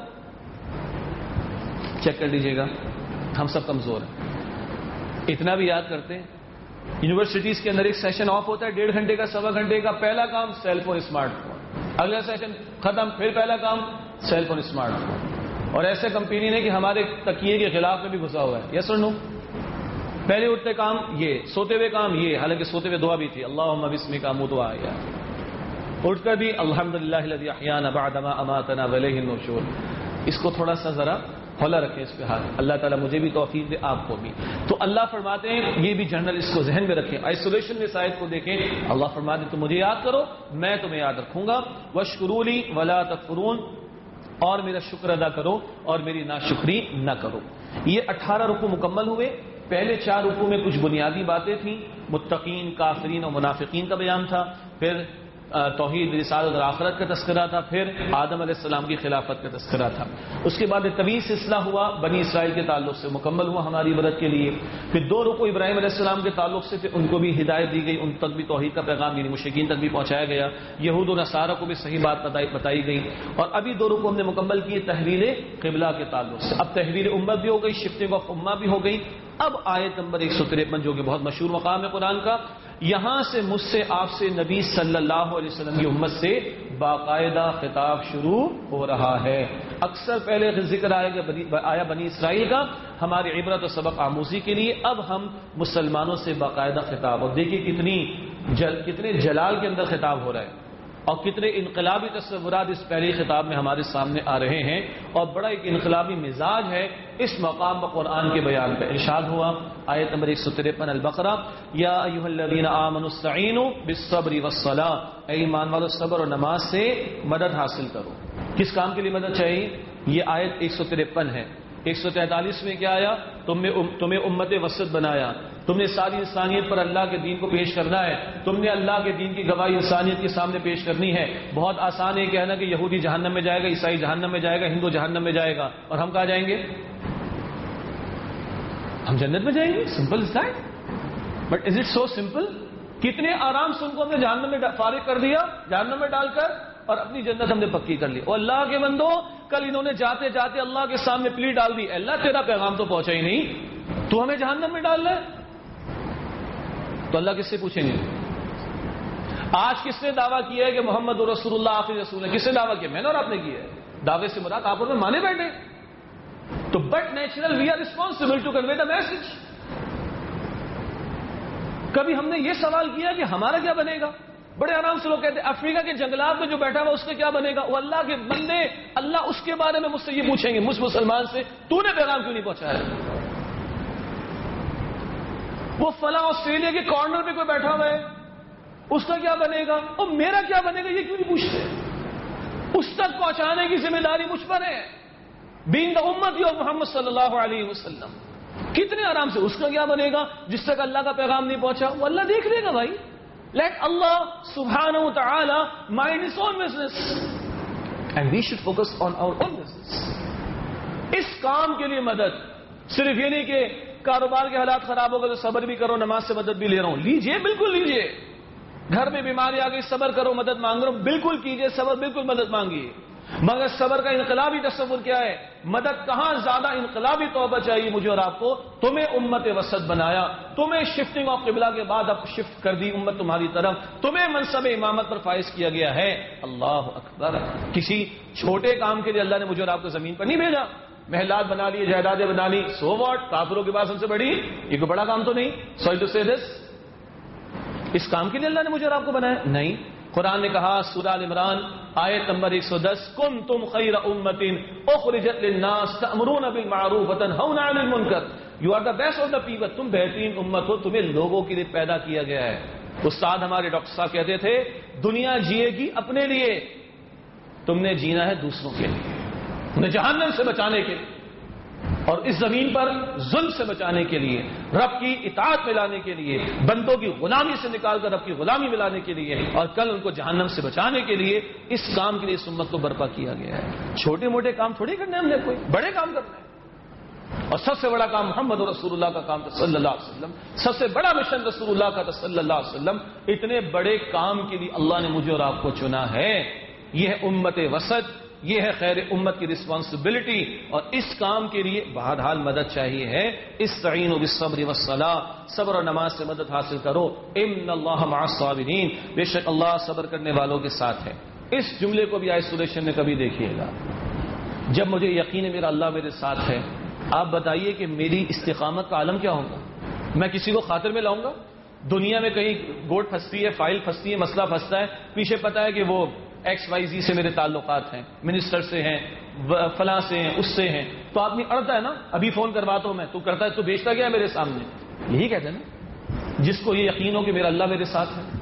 چیک کر لیجئے گا، ہم سب کمزور ہیں۔ اتنا بھی یاد کرتے ہیں۔ یونیورسٹیز کے اندر ایک سیشن آف ہوتا ہے ڈیڑھ گھنٹے کا، سوا گھنٹے کا، پہلا کام سیل فون اسمارٹ فون، اگلا سیشن ختم، پھر پہلا کام سیل فون اسمارٹ فون۔ اور ایسے کمپینی نے کہ ہمارے تکیے کے خلاف میں بھی گھسا ہوا ہے۔ یس اور نو؟ پہلے اٹھتے کام یہ، سوتے ہوئے کام یہ، حالانکہ سوتے ہوئے دعا بھی تھی اللہم بسمک اموت واحیا، اٹھ کر بھی الحمدللہ الذی احیانا بعد ما اماتنا والیہ النشور۔ اس کو تھوڑا سا ذرا کھولا رکھیں اس پہ ہاتھ، اللہ تعالیٰ مجھے بھی توفیق دے آپ کو بھی۔ تو اللہ فرماتے ہیں یہ بھی جنرل اس کو ذہن میں رکھیں، آئسولیشن میں سائد کو دیکھیں، اللہ فرماتے ہیں تم مجھے یاد کرو میں تمہیں یاد رکھوں گا، واشکروا لی ولا تکفرون، اور میرا شکر ادا کرو اور میری ناشکری نہ کرو۔ یہ اٹھارہ رکوع مکمل ہوئے۔ پہلے چار رکوع میں کچھ بنیادی باتیں تھیں، متقین، کافرین اور منافقین کا بیان تھا، پھر توحید، رسالت اور آخرت کا تذکرہ تھا، پھر آدم علیہ السلام کی خلافت کا تذکرہ تھا۔ اس کے بعد ایک طویل سلسلہ ہوا بنی اسرائیل کے تعلق سے، مکمل ہوا ہماری عبرت کے لیے۔ پھر دو رکوع ابراہیم علیہ السلام کے تعلق سے تھے، ان کو بھی ہدایت دی گئی، ان تک بھی توحید کا پیغام یعنی مشرکین تک بھی پہنچایا گیا، یہود و نصارہ کو بھی صحیح بات بتائی گئی۔ اور ابھی دو رکوع ہم نے مکمل کیے تحویل قبلہ کے تعلق سے، اب تحویل امت بھی ہو گئی، شفٹنگ آف امہ بھی ہو گئی۔ اب آیت نمبر ایک سو تریپن جو کہ بہت مشہور مقام ہے قرآن کا، یہاں سے مجھ سے آپ سے نبی صلی اللہ علیہ وسلم کی امت سے باقاعدہ خطاب شروع ہو رہا ہے۔ اکثر پہلے ذکر آیا بنی اسرائیل کا ہماری عبرت و سبق آموزی کے لیے، اب ہم مسلمانوں سے باقاعدہ خطاب، اور دیکھیے کتنی جل کتنے جلال کے اندر خطاب ہو رہا ہے اور کتنے انقلابی تصورات اس پہلے خطاب میں ہمارے سامنے آ رہے ہیں، اور بڑا ایک انقلابی مزاج ہے اس مقام پر قرآن کے بیان کا۔ ارشاد ہوا آیت نمبر ایک سو تریپن البقرہ، یا ایھا الذین آمنوا استعینوا بالصبر والصلاۃ، اے ایمان والو صبر اور نماز سے مدد حاصل کرو۔ کس کام کے لیے مدد چاہیے؟ یہ آیت ایک سو تریپن ہے۔ ایک سو تینتالیس میں کیا آیا؟ تمہیں امت وسط بنایا، تم نے ساری انسانیت پر اللہ کے دین کو پیش کرنا ہے، تم نے اللہ کے دین کی گواہی انسانیت کے سامنے پیش کرنی ہے۔ بہت آسان ہے کہنا کہ یہودی جہنم میں جائے گا، عیسائی جہنم میں جائے گا، ہندو جہنم میں جائے گا، اور ہم کہاں جائیں گے؟ ہم جنت میں جائیں گے۔ Simple as that, but is it so simple? کتنے آرام سے ان کو ہم نے جہنم میں فارغ کر دیا، جہنم میں ڈال کر، اور اپنی جنت ہم نے پکی کر لی۔ اور اللہ کے بندو کل انہوں نے جاتے جاتے اللہ کے سامنے پلی ڈال دی، اللہ تیرا پیغام تو پہنچا ہی نہیں، تو ہمیں جہنم میں ڈال رہا ہے، تو اللہ کس سے پوچھیں گے؟ آج کس نے دعویٰ کیا ہے کہ محمد رسول اللہ آخری رسول ہے؟ کس نے دعویٰ کیا؟ میں نے اور آپ نے کیا ہے. دعوے سے مراد آپ اور میں مانے بیٹھے. تو but natural we are responsible to convey the message. کبھی ہم نے یہ سوال کیا کہ ہمارا کیا بنے گا؟ بڑے آرام سے لوگ کہتے ہیں افریقہ کے جنگلات میں جو بیٹھا ہوا اس کا کیا بنے گا؟ وہ اللہ کے بندے، اللہ اس کے بارے میں مجھ سے یہ پوچھیں گے، مجھ مسلمان سے تو نے پیغام کیوں نہیں پہنچایا؟ وہ فلاں آسٹریلیا کے کارنر پہ کوئی بیٹھا ہوا ہے، اس کا کیا بنے گا؟ اور میرا کیا بنے گا یہ کیوں نہیں پوچھتے؟ اس تک پہنچانے کی ذمہ داری مجھ پر ہے. بینگ دا امتی آف محمد صلی اللہ علیہ وسلم. کتنے آرام سے اس کا کیا بنے گا جس تک اللہ کا پیغام نہیں پہنچا؟ وہ اللہ دیکھ لے گا بھائی. لیٹ اللہ سبحانہ وتعالی mind his own business and we should focus on our own business. اس کام کے لیے مدد صرف یہ نہیں کہ کاروبار کے حالات خراب ہو گئے تو صبر بھی کرو، نماز سے مدد بھی لے رہا ہوں. لیجئے، بالکل لیجئے. گھر میں بیماری آ گئی، صبر کرو، مدد مانگ رہا ہوں، بالکل کیجئے صبر، بالکل مدد مانگیے. مگر صبر کا انقلابی تصور کیا ہے؟ مدد کہاں زیادہ انقلابی توبہ چاہیے مجھے اور آپ کو. تمہیں امت وسط بنایا، تمہیں شفٹنگ آف قبلہ کے بعد اب شفٹ کر دی امت تمہاری طرف، تمہیں منصب امامت پر فائز کیا گیا ہے. اللہ اکبر. کسی چھوٹے کام کے لیے اللہ نے مجھے اور آپ کو زمین پر نہیں بھیجا. محلات بنا لی، جائیدادیں بنا لی، سو واٹ، کافروں کے پاس ہم سے بڑی، یہ کوئی بڑا کام تو نہیں. سوری ٹو سے دس، اس کام کے لیے اللہ نے مجھے اور آپ کو بنایا نہیں. قرآن نے کہا سورہ ال عمران آیت نمبر ایک سو دس، کنتم خیر امۃ اخرجت للناس تأمرون بالمعروف وتنہون عن المنکر. You are the best of the people. تم بہترین امت ہو، تمہیں لوگوں کے لیے پیدا کیا گیا ہے. استاد ہمارے ڈاکٹر صاحب کہتے تھے دنیا جیے گی اپنے لیے، تم نے جینا ہے دوسروں کے لیے، انہیں جہنم سے بچانے کے لیے اور اس زمین پر ظلم سے بچانے کے لیے، رب کی اطاعت میں لانے کے لیے، بندوں کی غلامی سے نکال کر رب کی غلامی میں لانے کے لیے، اور کل ان کو جہنم سے بچانے کے لیے اس کام کے لیے اس امت کو برپا کیا گیا ہے. چھوٹے موٹے کام تھوڑی کرنے ہم نے، کوئی بڑے کام کرنے ہیں. اور سب سے بڑا کام محمد رسول اللہ کا کام تھا صلی اللہ علیہ وسلم. سب سے بڑا مشن رسول اللہ کا تھا صلی اللہ علیہ وسلم. اتنے بڑے کام کے لیے اللہ نے مجھے اور آپ کو چنا ہے. یہ ہے امت وسط، یہ ہے خیر امت کی رسپانسبلٹی. اور اس کام کے لیے بہرحال مدد چاہیے ہے. استعینوا بالصبر والصلاۃ، صبر اور نماز سے مدد حاصل کرو. ان اللہ مع الصابرین، بے شک اللہ صبر کرنے والوں کے ساتھ ہے. اس جملے کو بھی آئسولیشن میں کبھی دیکھیے گا. جب مجھے یقین ہے میرا اللہ میرے ساتھ ہے، آپ بتائیے کہ میری استقامت کا عالم کیا ہوگا؟ میں کسی کو خاطر میں لاؤں گا؟ دنیا میں کہیں گوٹ پھنستی ہے، فائل پھنستی ہے، مسئلہ پھنستا ہے، پیچھے پتا ہے کہ وہ ایکس وائی زی سے میرے تعلقات ہیں، منسٹر سے ہیں، فلاں سے ہیں، اس سے ہیں، تو آدمی اڑتا ہے نا. ابھی فون کرواتا ہوں میں، تو کرتا ہے، تو بیچتا گیا میرے سامنے. یہی کہتے ہیں نا جس کو یہ یقین ہو کہ میرا اللہ میرے ساتھ ہے.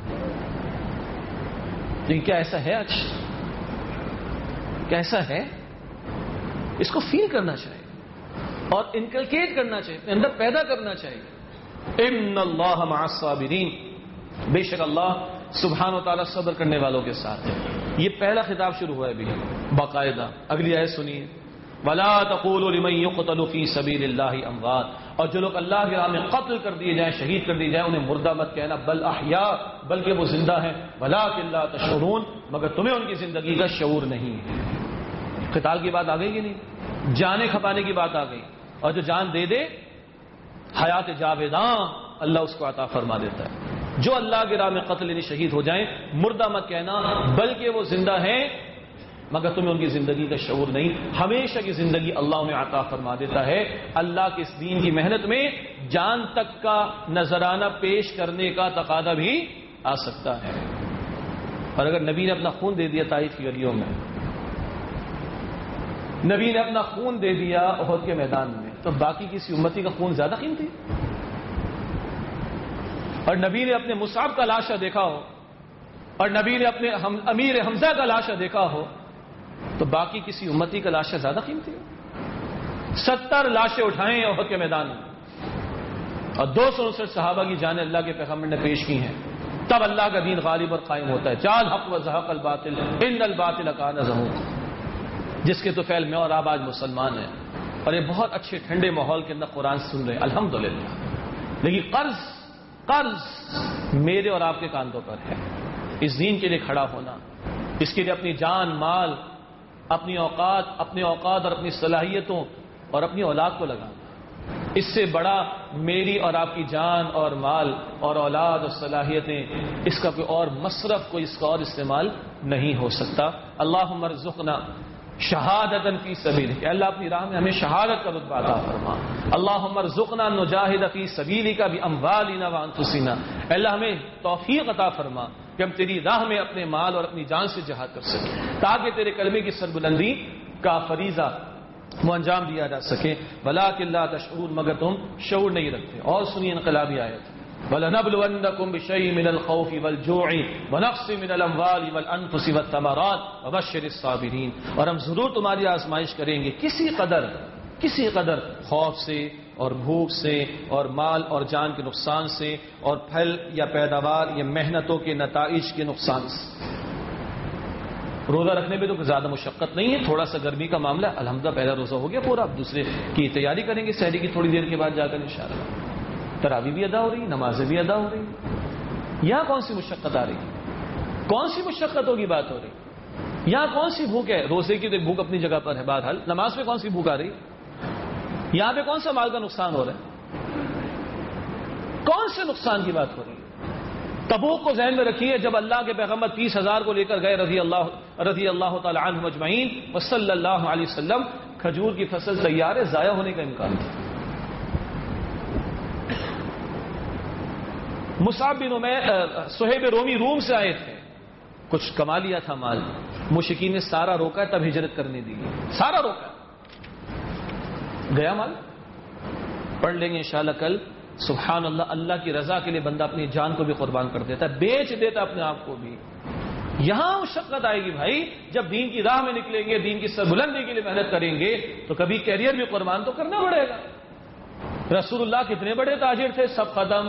لیکن کیا ایسا ہے؟ آج کیا ایسا ہے؟ اس کو فیل کرنا چاہیے اور انکلکیٹ کرنا چاہیے، اپنے اندر پیدا کرنا چاہیے. ان اللہ مع الصابرین، بے شک اللہ سبحانہ و تعالیٰ صبر کرنے والوں کے ساتھ ہے. یہ پہلا خطاب شروع ہوا ہے ابھی باقاعدہ. اگلی آیت سنیے، وَلَا تَقُولُوا لِمَن يُقْتَلُ فِي سَبِيلِ اللَّهِ أَمْوَاتٌ، اور جو لوگ اللہ کی راہ میں قتل کر دیے جائیں، شہید کر دیے جائیں، انہیں مردہ مت کہنا، بل احیاء، بلکہ وہ زندہ ہیں، وَلَٰكِن لَّا تَشْعُرُونَ، مگر تمہیں ان کی زندگی کا شعور نہیں ہے. قتال کی بات آ گئی کہ نہیں؟ جانیں کھپانے کی بات آ گئی. اور جو جان دے دے حیات جاویداں اللہ اس کو عطا فرما دیتا ہے. جو اللہ کی راہ میں قتل یعنی شہید ہو جائیں، مردہ مت کہنا، بلکہ وہ زندہ ہیں مگر تمہیں ان کی زندگی کا شعور نہیں. ہمیشہ کی زندگی اللہ انہیں عطا فرما دیتا ہے. اللہ کے اس دین کی محنت میں جان تک کا نذرانہ پیش کرنے کا تقاضا بھی آ سکتا ہے. اور اگر نبی نے اپنا خون دے دیا طائف کی گلیوں میں، نبی نے اپنا خون دے دیا احد کے میدان میں، تو باقی کسی امتی کا خون زیادہ قیمتی؟ اور نبی نے اپنے مصعب کا لاشا دیکھا ہو، اور نبی نے اپنے امیر حمزہ کا لاشا دیکھا ہو، تو باقی کسی امتی کا لاشا زیادہ قیمتی ہے؟ ستر لاشیں اٹھائیں احد کے میدان میں، اور دو سو انسٹھ صحابہ کی جانیں اللہ کے پیغمبر نے پیش کی ہیں. تب اللہ کا دین غالب اور قائم ہوتا ہے. جال حق و زحق الباطل ان الباطل کان زہوقا، جس کے تو فعل میں اور آپ آج مسلمان ہیں، اور یہ بہت اچھے ٹھنڈے ماحول کے اندر قرآن سن رہے ہیں الحمدللہ. لیکن قرض قرض میرے اور آپ کے کاندھوں پر ہے. اس دین کے لیے کھڑا ہونا، اس کے لیے اپنی جان، مال، اپنی اوقات اپنے اوقات اور اپنی صلاحیتوں اور اپنی اولاد کو لگانا. اس سے بڑا میری اور آپ کی جان اور مال اور اولاد اور صلاحیتیں، اس کا کوئی اور مصرف، کوئی اس کا اور استعمال نہیں ہو سکتا۔ اللہم ارزقنا شہادتاً فی سبیلک، اللہ اپنی راہ میں ہمیں شہادت کا رتبہ عطا فرما۔ اللہم ارزقنا نجاہد فی سبیلک باموالنا وانفسنا، اللہ ہمیں توفیق عطا فرما کہ ہم تیری راہ میں اپنے مال اور اپنی جان سے جہاد کر سکیں، تاکہ تیرے کلمے کی سربلندی کا فریضہ وہ انجام دیا جا سکے۔ ولکن لا تشعرون، مگر تم شعور نہیں رکھتے۔ اور سنیے انقلابی آیت، وَلَنَبْلُوَنَّكُمْ بِشَيْءٍ مِّنَ الْخَوْفِ وَالْجُوعِ وَنَقْصٍ مِّنَ الْأَمْوَالِ وَالْأَنفُسِ وَالثَّمَرَاتِ وَبَشِّرِ الصَّابِرِينَ، اور ہم ضرور تمہاری آزمائش کریں گے کسی قدر کسی قدر خوف سے اور بھوک سے اور مال اور جان کے نقصان سے اور پھل یا پیداوار یا محنتوں کے نتائج کے نقصان سے۔ روزہ رکھنے میں تو زیادہ مشقت نہیں ہے، تھوڑا سا گرمی کا معاملہ، الحمدللہ پہلا روزہ ہو گیا پورا، اب دوسرے کی تیاری کریں گے سحری کی تھوڑی دیر کے بعد جا کر انشاءاللہ۔ تراویح بھی ادا ہو رہی، نمازیں بھی ادا ہو رہی، یہاں کون سی مشقت آ رہی ہے؟ کون سی مشقتوں کی بات ہو رہی؟ یہاں کون سی بھوک ہے؟ روزے کی تو بھوک اپنی جگہ پر ہے، بہرحال نماز میں کون سی بھوک آ رہی؟ یہاں پہ کون سا مال کا نقصان ہو رہا ہے؟ کون سے نقصان کی بات ہو رہی ہے؟ تبوک کو ذہن میں رکھیے، جب اللہ کے پیغمبر تیس ہزار کو لے کر گئے رضی اللہ رضی اللہ تعالی عنہم اجمعین وصلی اللہ علیہ وسلم، کھجور کی فصل تیار ہے، ضائع ہونے کا امکان تھا۔ مصعب بن عمیر صہیب رومی روم سے آئے تھے، کچھ کما لیا تھا مال، مشرکین نے سارا روکا، تب ہجرت کرنے دی، سارا روکا، گیا مال۔ پڑھ لیں گے انشاءاللہ کل، سبحان اللہ، اللہ کی رضا کے لیے بندہ اپنی جان کو بھی قربان کر دیتا ہے، بیچ دیتا اپنے آپ کو بھی۔ یہاں مشقت آئے گی بھائی، جب دین کی راہ میں نکلیں گے، دین کی سربلندی کے لیے محنت کریں گے تو کبھی کیریئر بھی قربان تو کرنا پڑے گا۔ رسول اللہ کتنے بڑے تاجر تھے، سب ختم،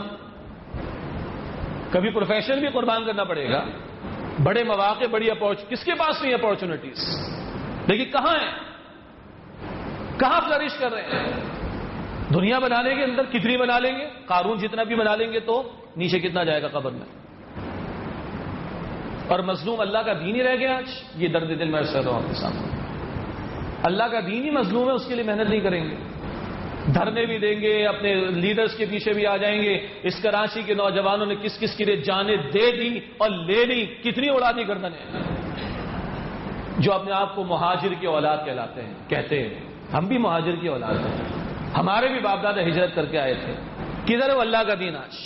کبھی پروفیشن بھی قربان کرنا پڑے گا، بڑے مواقع، بڑی اپورچ کس کے پاس نہیں اپورچونٹیز، لیکن کہاں ہیں، کہاں فلرش کر رہے ہیں؟ دنیا بنانے کے اندر کتنی بنا لیں گے، قارون جتنا بھی بنا لیں گے تو نیچے کتنا جائے گا قبر میں، اور مظلوم اللہ کا دین ہی رہ گیا۔ آج یہ درد دل میں کر رہا ہوں آپ کے سامنے، اللہ کا دین ہی مظلوم ہے، اس کے لیے محنت نہیں کریں گے، دھرنے بھی دیں گے، اپنے لیڈرز کے پیچھے بھی آ جائیں گے۔ اس کراچی کے نوجوانوں نے کس کس کے لیے جانیں دے دی اور لے لی، کتنی اڑا دی گردنیں، جو اپنے آپ کو مہاجر کی اولاد کہلاتے ہیں، کہتے ہیں ہم بھی مہاجر کی اولاد ہیں، ہمارے بھی باپ دادا ہجرت کر کے آئے تھے۔ کدھر ہے وہ اللہ کا دین آج،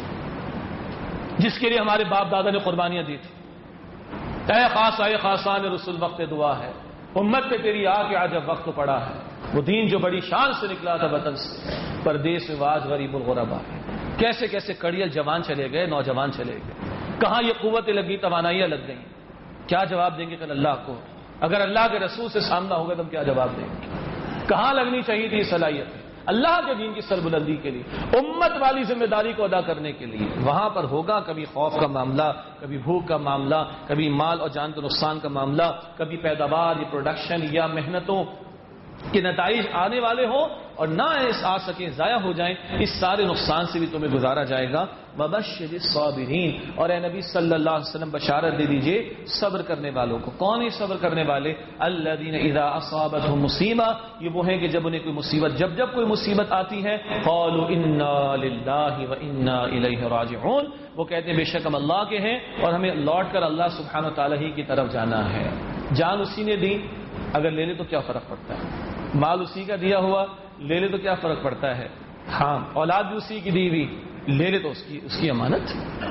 جس کے لیے ہمارے باپ دادا نے قربانیاں دی تھی؟ اے خاص آئے خاصان رسول وقت دعا ہے، امت پہ تیری آ کے آج اب وقت پڑا ہے، وہ دین جو بڑی شان سے نکلا تھا وطن سے، پردیس میں واز غریب الغربا ہے۔ کیسے کیسے کڑیل جوان چلے گئے، نوجوان چلے گئے، کہاں یہ قوتیں لگی، توانائیاں لگ گئیں، کیا جواب دیں گے کل اللہ کو؟ اگر اللہ کے رسول سے سامنا ہوگا تو ہم کیا جواب دیں گے؟ کہاں لگنی چاہیے تھی صلاحیت اللہ کے دین کی سربلندی کے لیے، امت والی ذمہ داری کو ادا کرنے کے لیے؟ وہاں پر ہوگا کبھی خوف کا معاملہ، کبھی بھوک کا معاملہ، کبھی مال اور جان کے نقصان کا معاملہ، کبھی پیداوار یا پروڈکشن یا محنتوں کے نتائج آنے والے ہوں اور نہ آ سکیں، ضائع ہو جائیں، اس سارے نقصان سے بھی تمہیں گزارا جائے گا۔ وبشر الصابرین، اور اے نبی صلی اللہ علیہ وسلم بشارت دے دیجئے صبر کرنے والوں کو۔ کون ہے صبر کرنے والے؟ الذین اذا اصابتهم مصیبہ، یہ وہ ہیں کہ جب انہیں کوئی مصیبت جب جب کوئی مصیبت آتی ہے، قالوا انا للہ وانا الیہ راجعون، وہ کہتے ہیں بے شک ہم اللہ کے ہیں اور ہمیں لوٹ کر اللہ سبحانہ و تعالی ہی کی طرف جانا ہے۔ جان اسی نے دی، اگر لے لے تو کیا فرق پڑتا ہے؟ مال اسی کا دیا ہوا، لے لے تو کیا فرق پڑتا ہے؟ ہاں، اولاد بھی اسی کی دی ہوئی، لے لے تو اس کی اس کی امانت،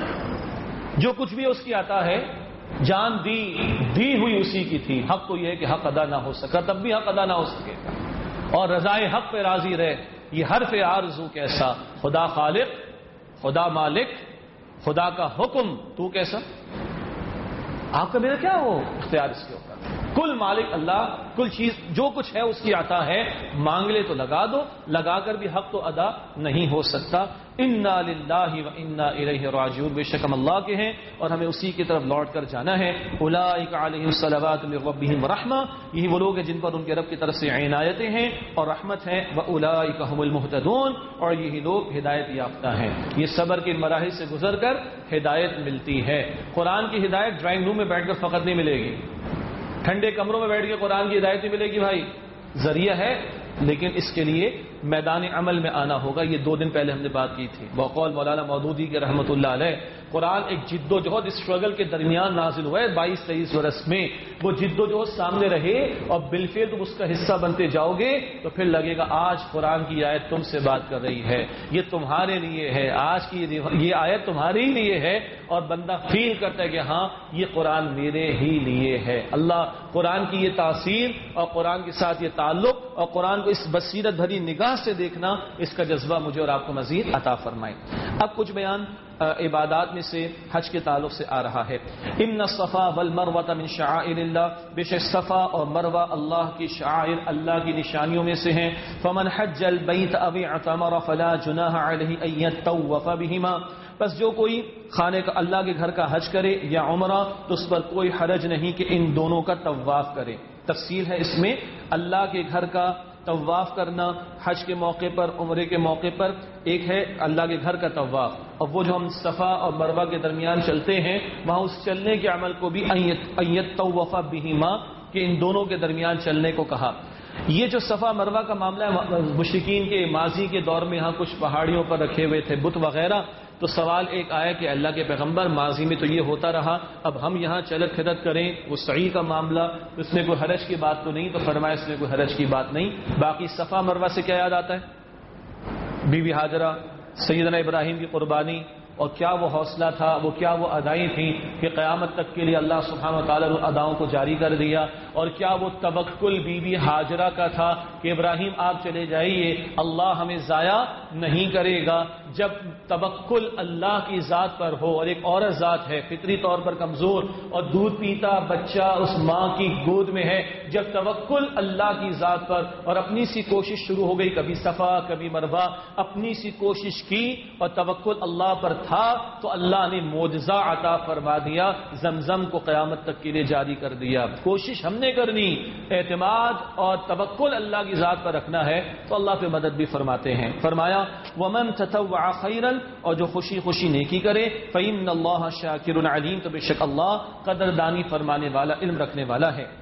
جو کچھ بھی اس کی آتا ہے، جان دی دی ہوئی اسی کی تھی۔ حق تو یہ ہے کہ حق ادا نہ ہو سکا، تب بھی حق ادا نہ ہو سکے گا، اور رضائے حق پہ راضی رہے، یہ حرف آرزو کیسا، خدا خالق، خدا مالک، خدا کا حکم تو کیسا، آپ کا میرا کیا ہو اختیار اس کے اوپر؟ کل مالک اللہ، کل چیز جو کچھ ہے اس کی عطا ہے، مانگ لے تو لگا دو، لگا کر بھی حق تو ادا نہیں ہو سکتا۔ انا للہ و انا الیہ راجعون، بے شک ہم اللہ کے ہیں اور ہمیں اسی کی طرف لوٹ کر جانا ہے۔ اولئک علیہم الصلوات من ربہم ورحمہ، یہی وہ لوگ ہیں جن پر ان کے رب کی طرف سے عنایتیں ہیں اور رحمت ہے۔ واولئک هم المہتدون، اور یہی لوگ ہدایت یافتہ ہیں۔ یہ صبر کے مراحل سے گزر کر ہدایت ملتی ہے۔ قرآن کی ہدایت ڈرائنگ روم میں بیٹھ کر فقط نہیں ملے گی، ٹھنڈے کمروں میں بیٹھ کے قرآن کی ہدایت نہیں ملے گی بھائی، ذریعہ ہے، لیکن اس کے لیے میدان عمل میں آنا ہوگا. یہ دو دن پہلے ہم نے بات کی تھی. بقول مولانا مودودی کے رحمۃ اللہ علیہ قرآن ایک جد و جہد اسٹرگل کے درمیان نازل ہوا ہے بائیس تیئیس برس میں. وہ جد و جہد سامنے رہے اور بالفعل تم اس کا حصہ بنتے جاؤ گے تو پھر لگے گا آج قرآن کی آیت تم سے بات کر رہی ہے, یہ تمہارے لیے ہے, آج کی یہ آیت تمہارے ہی لیے ہے, اور بندہ فیل کرتا ہے کہ ہاں یہ قرآن میرے ہی لیے ہے. اللہ قرآن کی یہ تاثیر اور قرآن کے ساتھ یہ تعلق اور قرآن کو اس بصیرت بھری نگاہ سے دیکھنا, اس کا جذبہ مجھے اور آپ کو مزید عطا فرمائے. اب کچھ بیان عبادات میں سے حج کے تعلق سے آ رہا ہے. ان الصفا والمروہ من شعائر اللہ, بے شک صفا اور مروہ اللہ کی شعائر, اللہ کی نشانیوں میں سے ہیں. فمن حج البیت او اعتمر فلا جناح علیہ ان یطوف بہما, بس جو کوئی خانے کا اللہ کے گھر کا حج کرے یا عمرہ تو اس پر کوئی حرج نہیں کہ ان دونوں کا طواف کرے. تفصیل ہے اس میں. اللہ کے گھر کا طواف کرنا حج کے موقع پر, عمرے کے موقع پر ایک ہے اللہ کے گھر کا طواف, اور وہ جو ہم صفا اور مروہ کے درمیان چلتے ہیں وہاں اس چلنے کے عمل کو بھی ان یطوف بہما کہ ان دونوں کے درمیان چلنے کو کہا. یہ جو صفا مروہ کا معاملہ ہے, مشرکین کے ماضی کے دور میں یہاں کچھ پہاڑیوں پر رکھے ہوئے تھے بت وغیرہ, تو سوال ایک آیا کہ اللہ کے پیغمبر ماضی میں تو یہ ہوتا رہا, اب ہم یہاں چلت پھرت کریں, وہ سعی کا معاملہ, اس میں کوئی حرج کی بات تو نہیں؟ تو فرمایا اس میں کوئی حرج کی بات نہیں. باقی صفا مروہ سے کیا یاد آتا ہے؟ بی بی ہاجرہ, سیدنا ابراہیم کی قربانی, اور کیا وہ حوصلہ تھا, وہ کیا وہ ادائیں تھیں کہ قیامت تک کے لیے اللہ سبحانہ و تعالیٰ نے اداؤں کو جاری کر دیا, اور کیا وہ توکل بی بی ہاجرہ کا تھا کہ ابراہیم آپ چلے جائیے, اللہ ہمیں ضائع نہیں کرے گا. جب توکل اللہ کی ذات پر ہو, اور ایک عورت ذات ہے فطری طور پر کمزور اور دودھ پیتا بچہ اس ماں کی گود میں ہے, جب توکل اللہ کی ذات پر اور اپنی سی کوشش شروع ہو گئی, کبھی صفا کبھی مروہ, اپنی سی کوشش کی اور توکل اللہ پر تھا تو اللہ نے معجزہ عطا فرما دیا, زمزم کو قیامت تک کے لیے جاری کر دیا. کوشش ہم نے کرنی, اعتماد اور توکل اللہ کی ذات پر رکھنا ہے تو اللہ پہ مدد بھی فرماتے ہیں. فرمایا ومن تطوع خیرا, اور جو خوشی خوشی نیکی کرے, فإن اللہ شاکر علیم, تو بے شک اللہ قدردانی فرمانے والا, علم رکھنے والا ہے.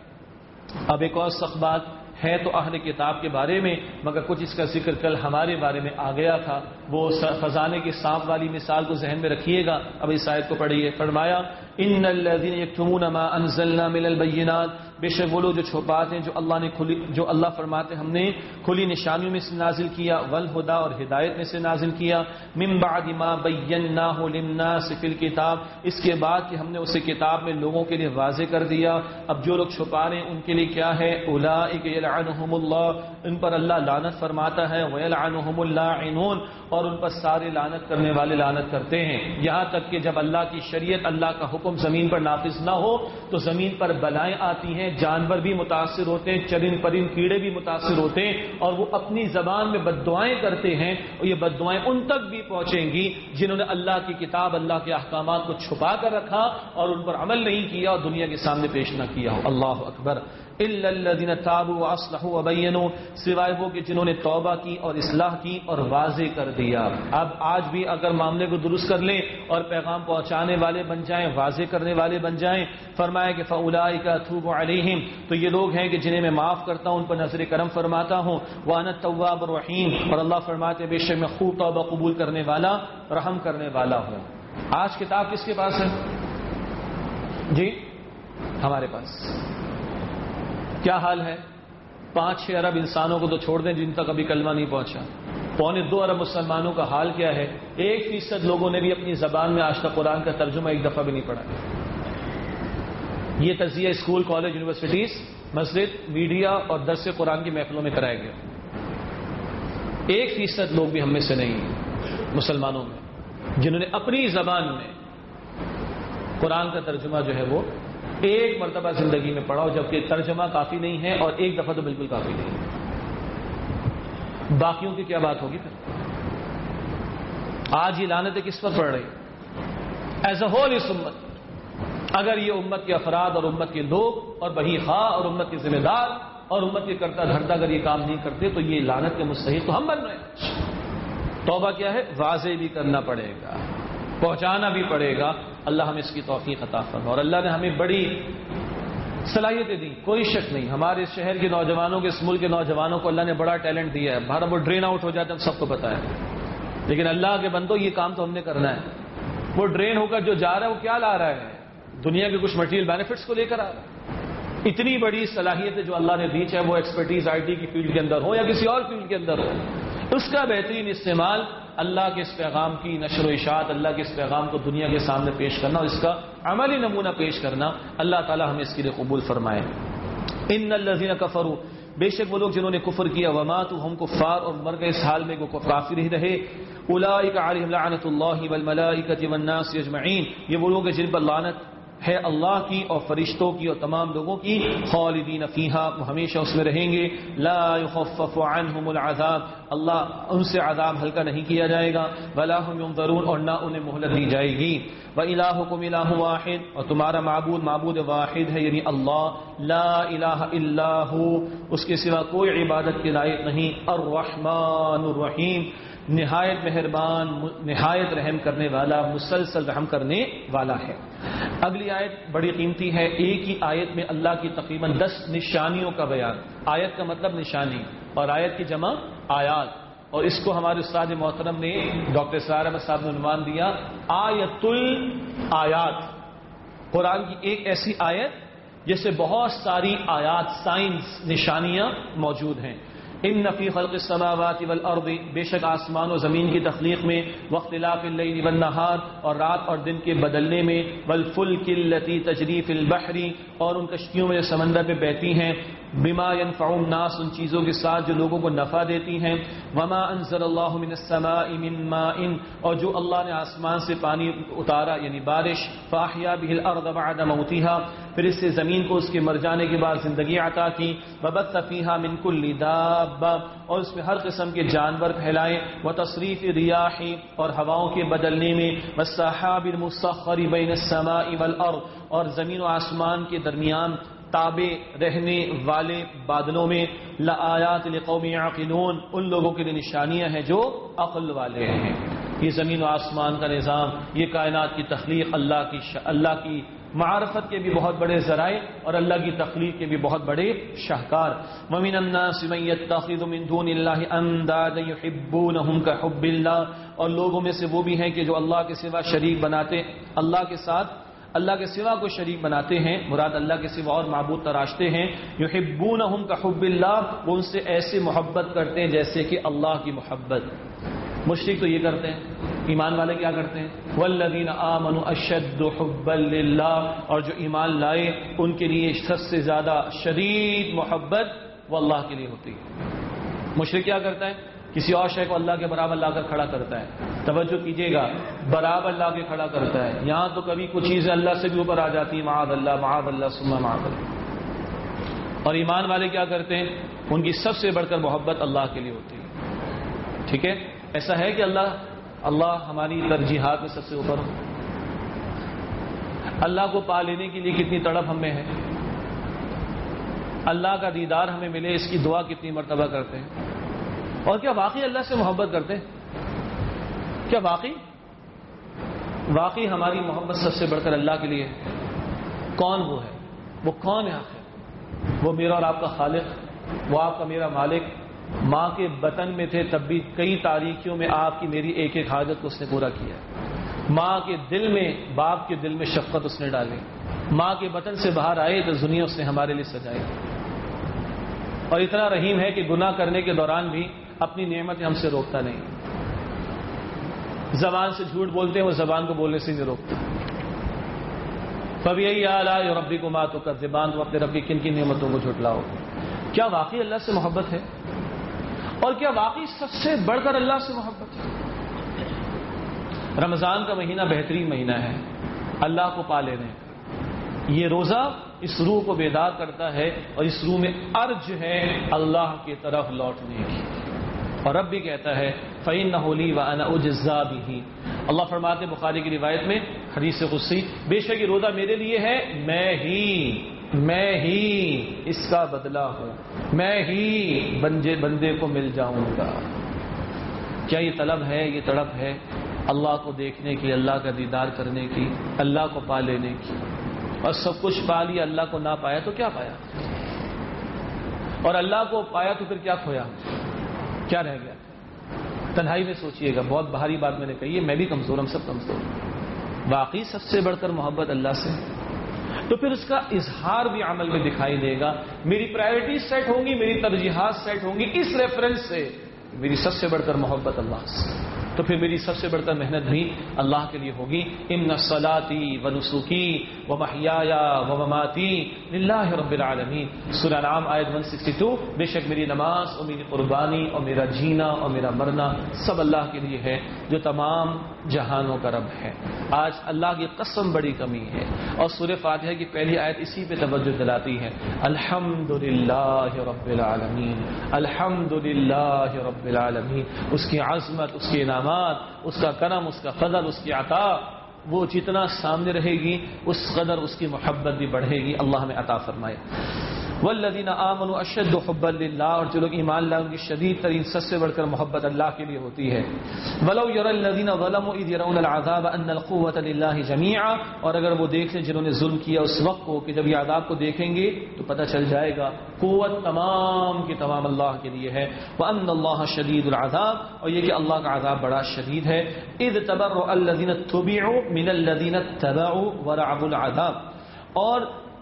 اب ایک اور سخت بات ہے تو اہل کتاب کے بارے میں, مگر کچھ اس کا ذکر کل ہمارے بارے میں آ گیا تھا. وہ خزانے کے سانپ والی مثال کو ذہن میں رکھیے گا. اب اس آیت کو پڑھیے. فرمایا ان الذين يكتمون ما انزلنا من البينات, بے شک وہ لوگ جو چھپاتے ہیں جو اللہ نے کھلی, جو اللہ فرماتے ہم نے کھلی نشانیوں میں سے نازل کیا, والہدى, اور ہدایت میں سے نازل کیا, من بعد ما بیناہ للناس فی الکتاب, اس کے بعد کہ ہم نے اسے کتاب میں لوگوں کے لیے واضح کر دیا. اب جو لوگ چھپا رہے ہیں ان کے لیے کیا ہے؟ اولئک یلعنہم اللہ, ان پر اللہ لعنت فرماتا ہے, ویلعنہم اللاعنون, اور ان پر سارے لعنت کرنے والے لعنت کرتے ہیں. یہاں تک کہ جب اللہ کی شریعت, اللہ کا حکم زمین پر نافذ نہ ہو تو زمین پر بلائیں آتی ہیں, جانور بھی متاثر ہوتے ہیں, چرند پرند کیڑے بھی متاثر ہوتے ہیں, اور وہ اپنی زبان میں بددعائیں کرتے ہیں, اور یہ بددعائیں ان تک بھی پہنچیں گی جنہوں نے اللہ کی کتاب, اللہ کے احکامات کو چھپا کر رکھا اور ان پر عمل نہیں کیا اور دنیا کے سامنے پیش نہ کیا ہو. اللہ اکبر. الا الذين تابوا واصلحوا وبينوا, سوائے وہ کہ جنہوں نے توبہ کی اور اصلاح کی اور واضح کر دیا. اب آج بھی اگر معاملے کو درست کر لیں اور پیغام پہنچانے والے بن جائیں, واضح کرنے والے بن جائیں, فرمایا کہ فاولئک اتوب علیہم, تو یہ لوگ ہیں کہ جنہیں میں معاف کرتا ہوں, ان پر نظر کرم فرماتا ہوں. وانا التواب الرحیم, اور اللہ فرماتے بے شک میں خوب توبہ قبول کرنے والا, رحم کرنے والا ہوں. آج کتاب کس کے پاس ہے جی؟ ہمارے پاس. کیا حال ہے؟ پانچ چھ ارب انسانوں کو تو چھوڑ دیں جن تک ابھی کلمہ نہیں پہنچا. پونے دو ارب مسلمانوں کا حال کیا ہے؟ ایک فیصد لوگوں نے بھی اپنی زبان میں آج تک قرآن کا ترجمہ ایک دفعہ بھی نہیں پڑھا. یہ تجزیہ اسکول, کالج, یونیورسٹیز, مسجد, میڈیا اور درس قرآن کی محفلوں میں کرایا گیا. ایک فیصد لوگ بھی ہم میں سے نہیں مسلمانوں میں جنہوں نے اپنی زبان میں قرآن کا ترجمہ جو ہے وہ ایک مرتبہ زندگی میں پڑھا ہو, جبکہ ترجمہ کافی نہیں ہے اور ایک دفعہ تو بالکل کافی نہیں ہے. باقیوں کی کیا بات ہوگی پھر؟ آج یہ لعنتیں کس پر پڑ رہی ایز اے ہول اس امت. اگر یہ امت کے افراد اور امت کے لوگ اور بہی خواہ اور امت کے ذمہ دار اور امت کے کرتا دھرتا اگر یہ کام نہیں کرتے تو یہ لعنت کے مستحق تو ہم بن رہے ہیں. توبہ کیا ہے؟ واضح بھی کرنا پڑے گا, پہنچانا بھی پڑے گا. اللہ ہمیں اس کی توفیق عطا فرمائے. اور اللہ نے ہمیں بڑی صلاحیتیں دی، کوئی شک نہیں. ہمارے شہر کے نوجوانوں کے، اس ملک کے نوجوانوں کو اللہ نے بڑا ٹیلنٹ دیا ہے. بھارت وہ ڈرین آؤٹ ہو جاتا ہے سب کو پتا ہے، لیکن اللہ کے بندو یہ کام تو ہم نے کرنا ہے. وہ ڈرین ہو کر جو جا رہا ہے وہ کیا لا رہا ہے؟ دنیا کے کچھ مٹیریل بینیفٹس کو لے کر آ رہا ہے. اتنی بڑی صلاحیت جو اللہ نے دی، چاہے وہ ایکسپرٹیز آئی ٹی کی فیلڈ کے اندر ہو یا کسی اور فیلڈ کے اندر ہو، اس کا بہترین استعمال اللہ کے اس پیغام کی نشر و اشاعت، اللہ کے اس پیغام کو دنیا کے سامنے پیش کرنا اور اس کا عملی نمونہ پیش کرنا. اللہ تعالی ہمیں اس کے لیے قبول فرمائے. ان الذین کفروا، بے شک وہ لوگ جنہوں نے کفر کیا، وماتوا ہم کفار، اور مر گئے اس حال میں وہ کافر ہی رہے، اولئک علیہم لعنۃ اللہ والملائکۃ والناس اجمعین، یہ وہ لوگ ہیں جن پر لعنت ہے اللہ کی اور فرشتوں کی اور تمام لوگوں کی، خالدین فیہا، وہ ہمیشہ اس میں رہیں گے، لا یخفف عنہم العذاب، اللہ ان سے عذاب ہلکا نہیں کیا جائے گا، ولا هم ينظرون، اور نہ انہیں مہلت دی جائے گی. وَإِلَٰهُكُمْ إِلَٰهٌ وَاحِدٌ، اور تمہارا معبود معبود واحد ہے، یعنی اللہ، لا الہ الا ہو، اس کے سوا کوئی عبادت کے لائق نہیں. الرحمن الرحیم، نہایت مہربان، نہایت رحم کرنے والا، مسلسل رحم کرنے والا ہے. اگلی آیت بڑی قیمتی ہے. ایک ہی آیت میں اللہ کی تقریباً دس نشانیوں کا بیان. آیت کا مطلب نشانی، اور آیت کی جمع آیات، اور اس کو ہمارے استاد محترم نے ڈاکٹر سرار احمد صاحب نے عنوان دیا آیت الآیات. قرآن کی ایک ایسی آیت جس سے بہت ساری آیات، سائنس، نشانیاں موجود ہیں. ان فی خلق السماوات والارض، بے شک آسمان و زمین کی تخلیق میں، واختلاف اللیل والنہار، اور رات اور دن کے بدلنے میں، والفلک التی تجری فی البحر، اور ان کشتیوں میں سمندر میں بہتی ہیں، بما ينفع الناس، ان چیزوں کے ساتھ جو لوگوں کو نفع دیتی ہیں، وما انزل اللہ من السماء من ماء، اور جو اللہ نے آسمان سے پانی اتارا یعنی بارش، فاحیا به الارض بعد موتها، پھر اس سے زمین کو اس کے مر جانے کے بعد زندگی عطا کی، وبث فیہا من کل دابہ، اور اس میں ہر قسم کے جانور پھیلائے، وتصریف الریاح، اور ہواؤں کے بدلنے میں، والسحاب المسخر بین السماء والارض، اور زمین و آسمان کے درمیان تابع رہنے والے بادلوں میں، لآیات لقوم یعقلون، ان لوگوں کے لیے نشانیاں ہیں جو عقل والے ہیں. یہ زمین و آسمان کا نظام، یہ کائنات کی تخلیق، اللہ کی ش... اللہ کی معرفت کے بھی بہت بڑے ذرائع اور اللہ کی تخلیق کے بھی بہت بڑے شاہکار. وَمِنَ النَّاسِ مَن يَتَّخِذُ مِن دُونِ اللَّهِ أَندَادًا يُحِبُّونَهُمْ كَحُبِّ اللَّهِ، اور لوگوں میں سے وہ بھی ہیں کہ جو اللہ کے سوا شریک بناتے، اللہ کے ساتھ اللہ کے سوا کو شریک بناتے ہیں، مراد اللہ کے سوا اور معبود تراشتے ہیں. یحبونہم کحب اللہ، وہ ان سے ایسے محبت کرتے ہیں جیسے کہ اللہ کی محبت. مشرک تو یہ کرتے ہیں، ایمان والے کیا کرتے ہیں؟ والذین آمنوا اشد حبا للہ، اور جو ایمان لائے ان کے لیے سب سے زیادہ شدید محبت وہ اللہ کے لیے ہوتی ہے. مشرک کیا کرتا ہے؟ کسی اور شے کو اللہ کے برابر لا کر کھڑا کرتا ہے. توجہ کیجیے گا، برابر لا کے کھڑا کرتا ہے. یہاں تو کبھی کچھ چیزیں اللہ سے بھی اوپر آ جاتی ہیں، معاذ اللہ معاذ اللہ ثم معاذ اللہ. اور ایمان والے کیا کرتے ہیں؟ ان کی سب سے بڑھ کر محبت اللہ کے لیے ہوتی ہے. ٹھیک ہے، ایسا ہے کہ اللہ اللہ ہماری ترجیحات میں سب سے اوپر ہو. اللہ کو پا لینے کے لیے کتنی تڑپ ہم میں ہے، اللہ کا دیدار ہمیں ملے اس کی دعا کتنی مرتبہ کرتے ہیں. اور کیا واقعی اللہ سے محبت کرتے ہیں؟ کیا واقعی واقعی ہماری محبت سب سے بڑھ کر اللہ کے لیے ہے؟ کون وہ ہے؟ وہ کون ہے آخر؟ وہ میرا اور آپ کا خالق، وہ آپ کا میرا مالک. ماں کے بطن میں تھے تب بھی کئی تاریکیوں میں آپ کی میری ایک ایک حاجت کو اس نے پورا کیا. ماں کے دل میں، باپ کے دل میں شفقت اس نے ڈالی. ماں کے بطن سے باہر آئے تو دنیا اس نے ہمارے لیے سجائی. اور اتنا رحیم ہے کہ گناہ کرنے کے دوران بھی اپنی نعمتیں ہم سے روکتا نہیں. زبان سے جھوٹ بولتے ہیں، وہ زبان کو بولنے سے نہیں روکتا. فَبِأَيِّ آلَاءِ رَبِّكُمَا تُكَذِّبَانِ، تم اپنے رب کی کن کن نعمتوں کو جھٹلاؤ. کیا واقعی اللہ سے محبت ہے؟ اور کیا واقعی سب سے بڑھ کر اللہ سے محبت ہے؟ رمضان کا مہینہ بہترین مہینہ ہے اللہ کو پا لینے کا. یہ روزہ اس روح کو بیدار کرتا ہے اور اس روح میں ارج ہے اللہ کی طرف لوٹنے کی. اور رب بھی کہتا ہے فَإِنَّهُ لِي وَأَنَا أُجْزَىٰ بِهِ. اللہ فرماتے ہیں بخاری کی روایت میں حدیث قدسی، بے شک یہ روزہ میرے لیے ہے، میں ہی میں ہی اس کا بدلہ ہوں، میں ہی بندے بندے کو مل جاؤں گا. کیا یہ طلب ہے، یہ تڑپ ہے اللہ کو دیکھنے کی، اللہ کا دیدار کرنے کی، اللہ کو پا لینے کی؟ اور سب کچھ پا لیا، اللہ کو نہ پایا تو کیا پایا؟ اور اللہ کو پایا تو پھر کیا کھویا؟ کیا رہ گیا؟ تنہائی میں سوچئے گا، بہت بھاری بات میں نے کہی ہے، میں بھی کمزور، ہم سب کمزور، واقعی سب سے بڑھ کر محبت اللہ سے، تو پھر اس کا اظہار بھی عمل میں دکھائی دے گا. میری پرائرٹیز سیٹ ہوں گی، میری ترجیحات سیٹ ہوں گی اس ریفرنس سے، میری سب سے بڑھ کر محبت اللہ سے، تو پھر میری سب سے بڑھ کر محنت بھی اللہ کے لیے ہوگی. ان صلاتی و نسکی و محیای و مماتی للہ رب العالمین. سورہ انعام آیت ایک سو باسٹھ. بے شک میری نماز اور میری قربانی اور میرا جینا اور میرا مرنا سب اللہ کے لیے ہے جو تمام جہانوں کا رب ہے. آج اللہ کی قسم بڑی کمی ہے، اور سورہ فاتحہ کی پہلی آیت اسی پہ توجہ دلاتی ہے. الحمدللہ رب العالمین، الحمدللہ رب العالمین. اس کی عظمت، اس کے انعامات، اس کا کرم، اس کا فضل، اس کی عطا، وہ جتنا سامنے رہے گی اس قدر اس کی محبت بھی بڑھے گی. اللہ ہمیں عطا فرمائے. والذین آمنوا اشد حبا للہ، اور جو لوگ ایمان لائے ان کی شدید ترین سب سے بڑھ کر محبت اللہ کے لیے ہوتی ہے. ولو یری الذین ظلموا اذ یرون العذاب ان القوۃ للہ جميعا، اور اگر وہ دیکھ لیں جنہوں نے ظلم کیا اس وقت کو کہ جب یہ عذاب کو دیکھیں گے تو پتہ چل جائے گا قوت تمام کی تمام اللہ کے لیے ہے. وان اللہ شدید العذاب، اور یہ کہ اللہ کا عذاب بڑا شدید ہے. اذ تبرأ الذین اتبعوا من الذین اتبعوا ورعبوا العذاب، اور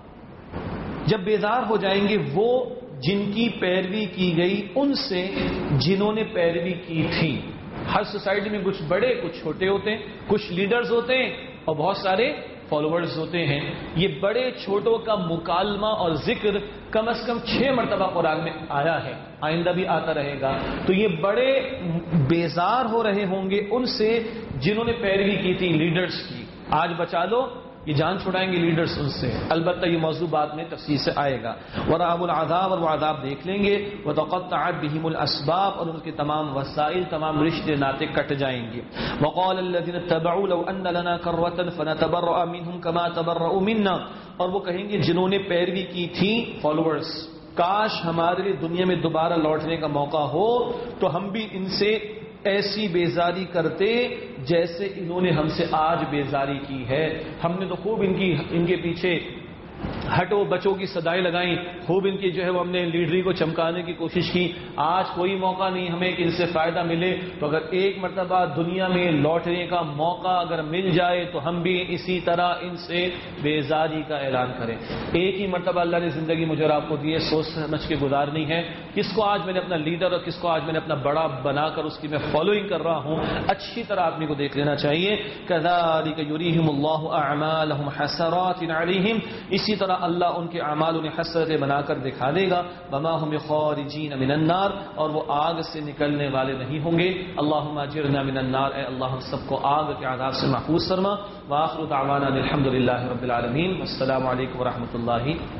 جب بیزار ہو جائیں گے وہ جن کی پیروی کی گئی ان سے جنہوں نے پیروی کی تھی. ہر سوسائٹی میں کچھ بڑے کچھ چھوٹے ہوتے ہیں، کچھ لیڈرز ہوتے ہیں اور بہت سارے فالوورز ہوتے ہیں. یہ بڑے چھوٹوں کا مکالمہ اور ذکر کم از کم چھ مرتبہ قرآن میں آیا ہے، آئندہ بھی آتا رہے گا. تو یہ بڑے بیزار ہو رہے ہوں گے ان سے جنہوں نے پیروی کی تھی لیڈرز کی. آج بچا لو، یہ جان چھڑائیں گے لیڈرز ان سے. البتہ یہ موضوع بعد میں تفصیل سے آئے گا. ورعب العذاب، اور وہ عذاب دیکھ لیں گے. وتقطعت بهم الاسباب، اور ان کے تمام وسائل، تمام رشتے ناطے کٹ جائیں گے. وقال الذين اتبعوا لو ان لنا كرة فنتبرأ منهم كما تبرؤوا منا، اور وہ کہیں گے جنہوں نے پیروی کی تھی فالوورز، کاش ہمارے لیے دنیا میں دوبارہ لوٹنے کا موقع ہو تو ہم بھی ان سے ایسی بیزاری کرتے جیسے انہوں نے ہم سے آج بیزاری کی ہے. ہم نے تو خوب ان کی ان کے پیچھے ہٹو بچوں کی صدائیں لگائیں، خوب ان کی جو ہے وہ ہم نے لیڈری کو چمکانے کی کوشش کی. آج کوئی موقع نہیں ہمیں کہ ان سے فائدہ ملے، تو اگر ایک مرتبہ دنیا میں لوٹنے کا موقع اگر مل جائے تو ہم بھی اسی طرح ان سے بیزاری کا اعلان کریں. ایک ہی مرتبہ اللہ نے زندگی مجھے اور آپ کو دی ہے، سوچ سمجھ کے گزارنی ہے. کس کو آج میں نے اپنا لیڈر اور کس کو آج میں نے اپنا بڑا بنا کر اس کی میں فالوئنگ کر رہا ہوں، اچھی طرح آدمی کو دیکھ لینا چاہیے. کذالک یریہم اللہ اعمالہم حسرات علیہم، اسی طرح اللہ ان کے اعمال انہیں حسرتیں بنا کر دکھا دے گا. وما هم بخارجین من النار، اور وہ آگ سے نکلنے والے نہیں ہوں گے. اللہم اجرنا من النار، اے اللہ ہم سب کو آگ کے عذاب سے محفوظ فرما. وآخر دعوانا الحمد للہ رب العالمین. السلام علیکم ورحمۃ اللہ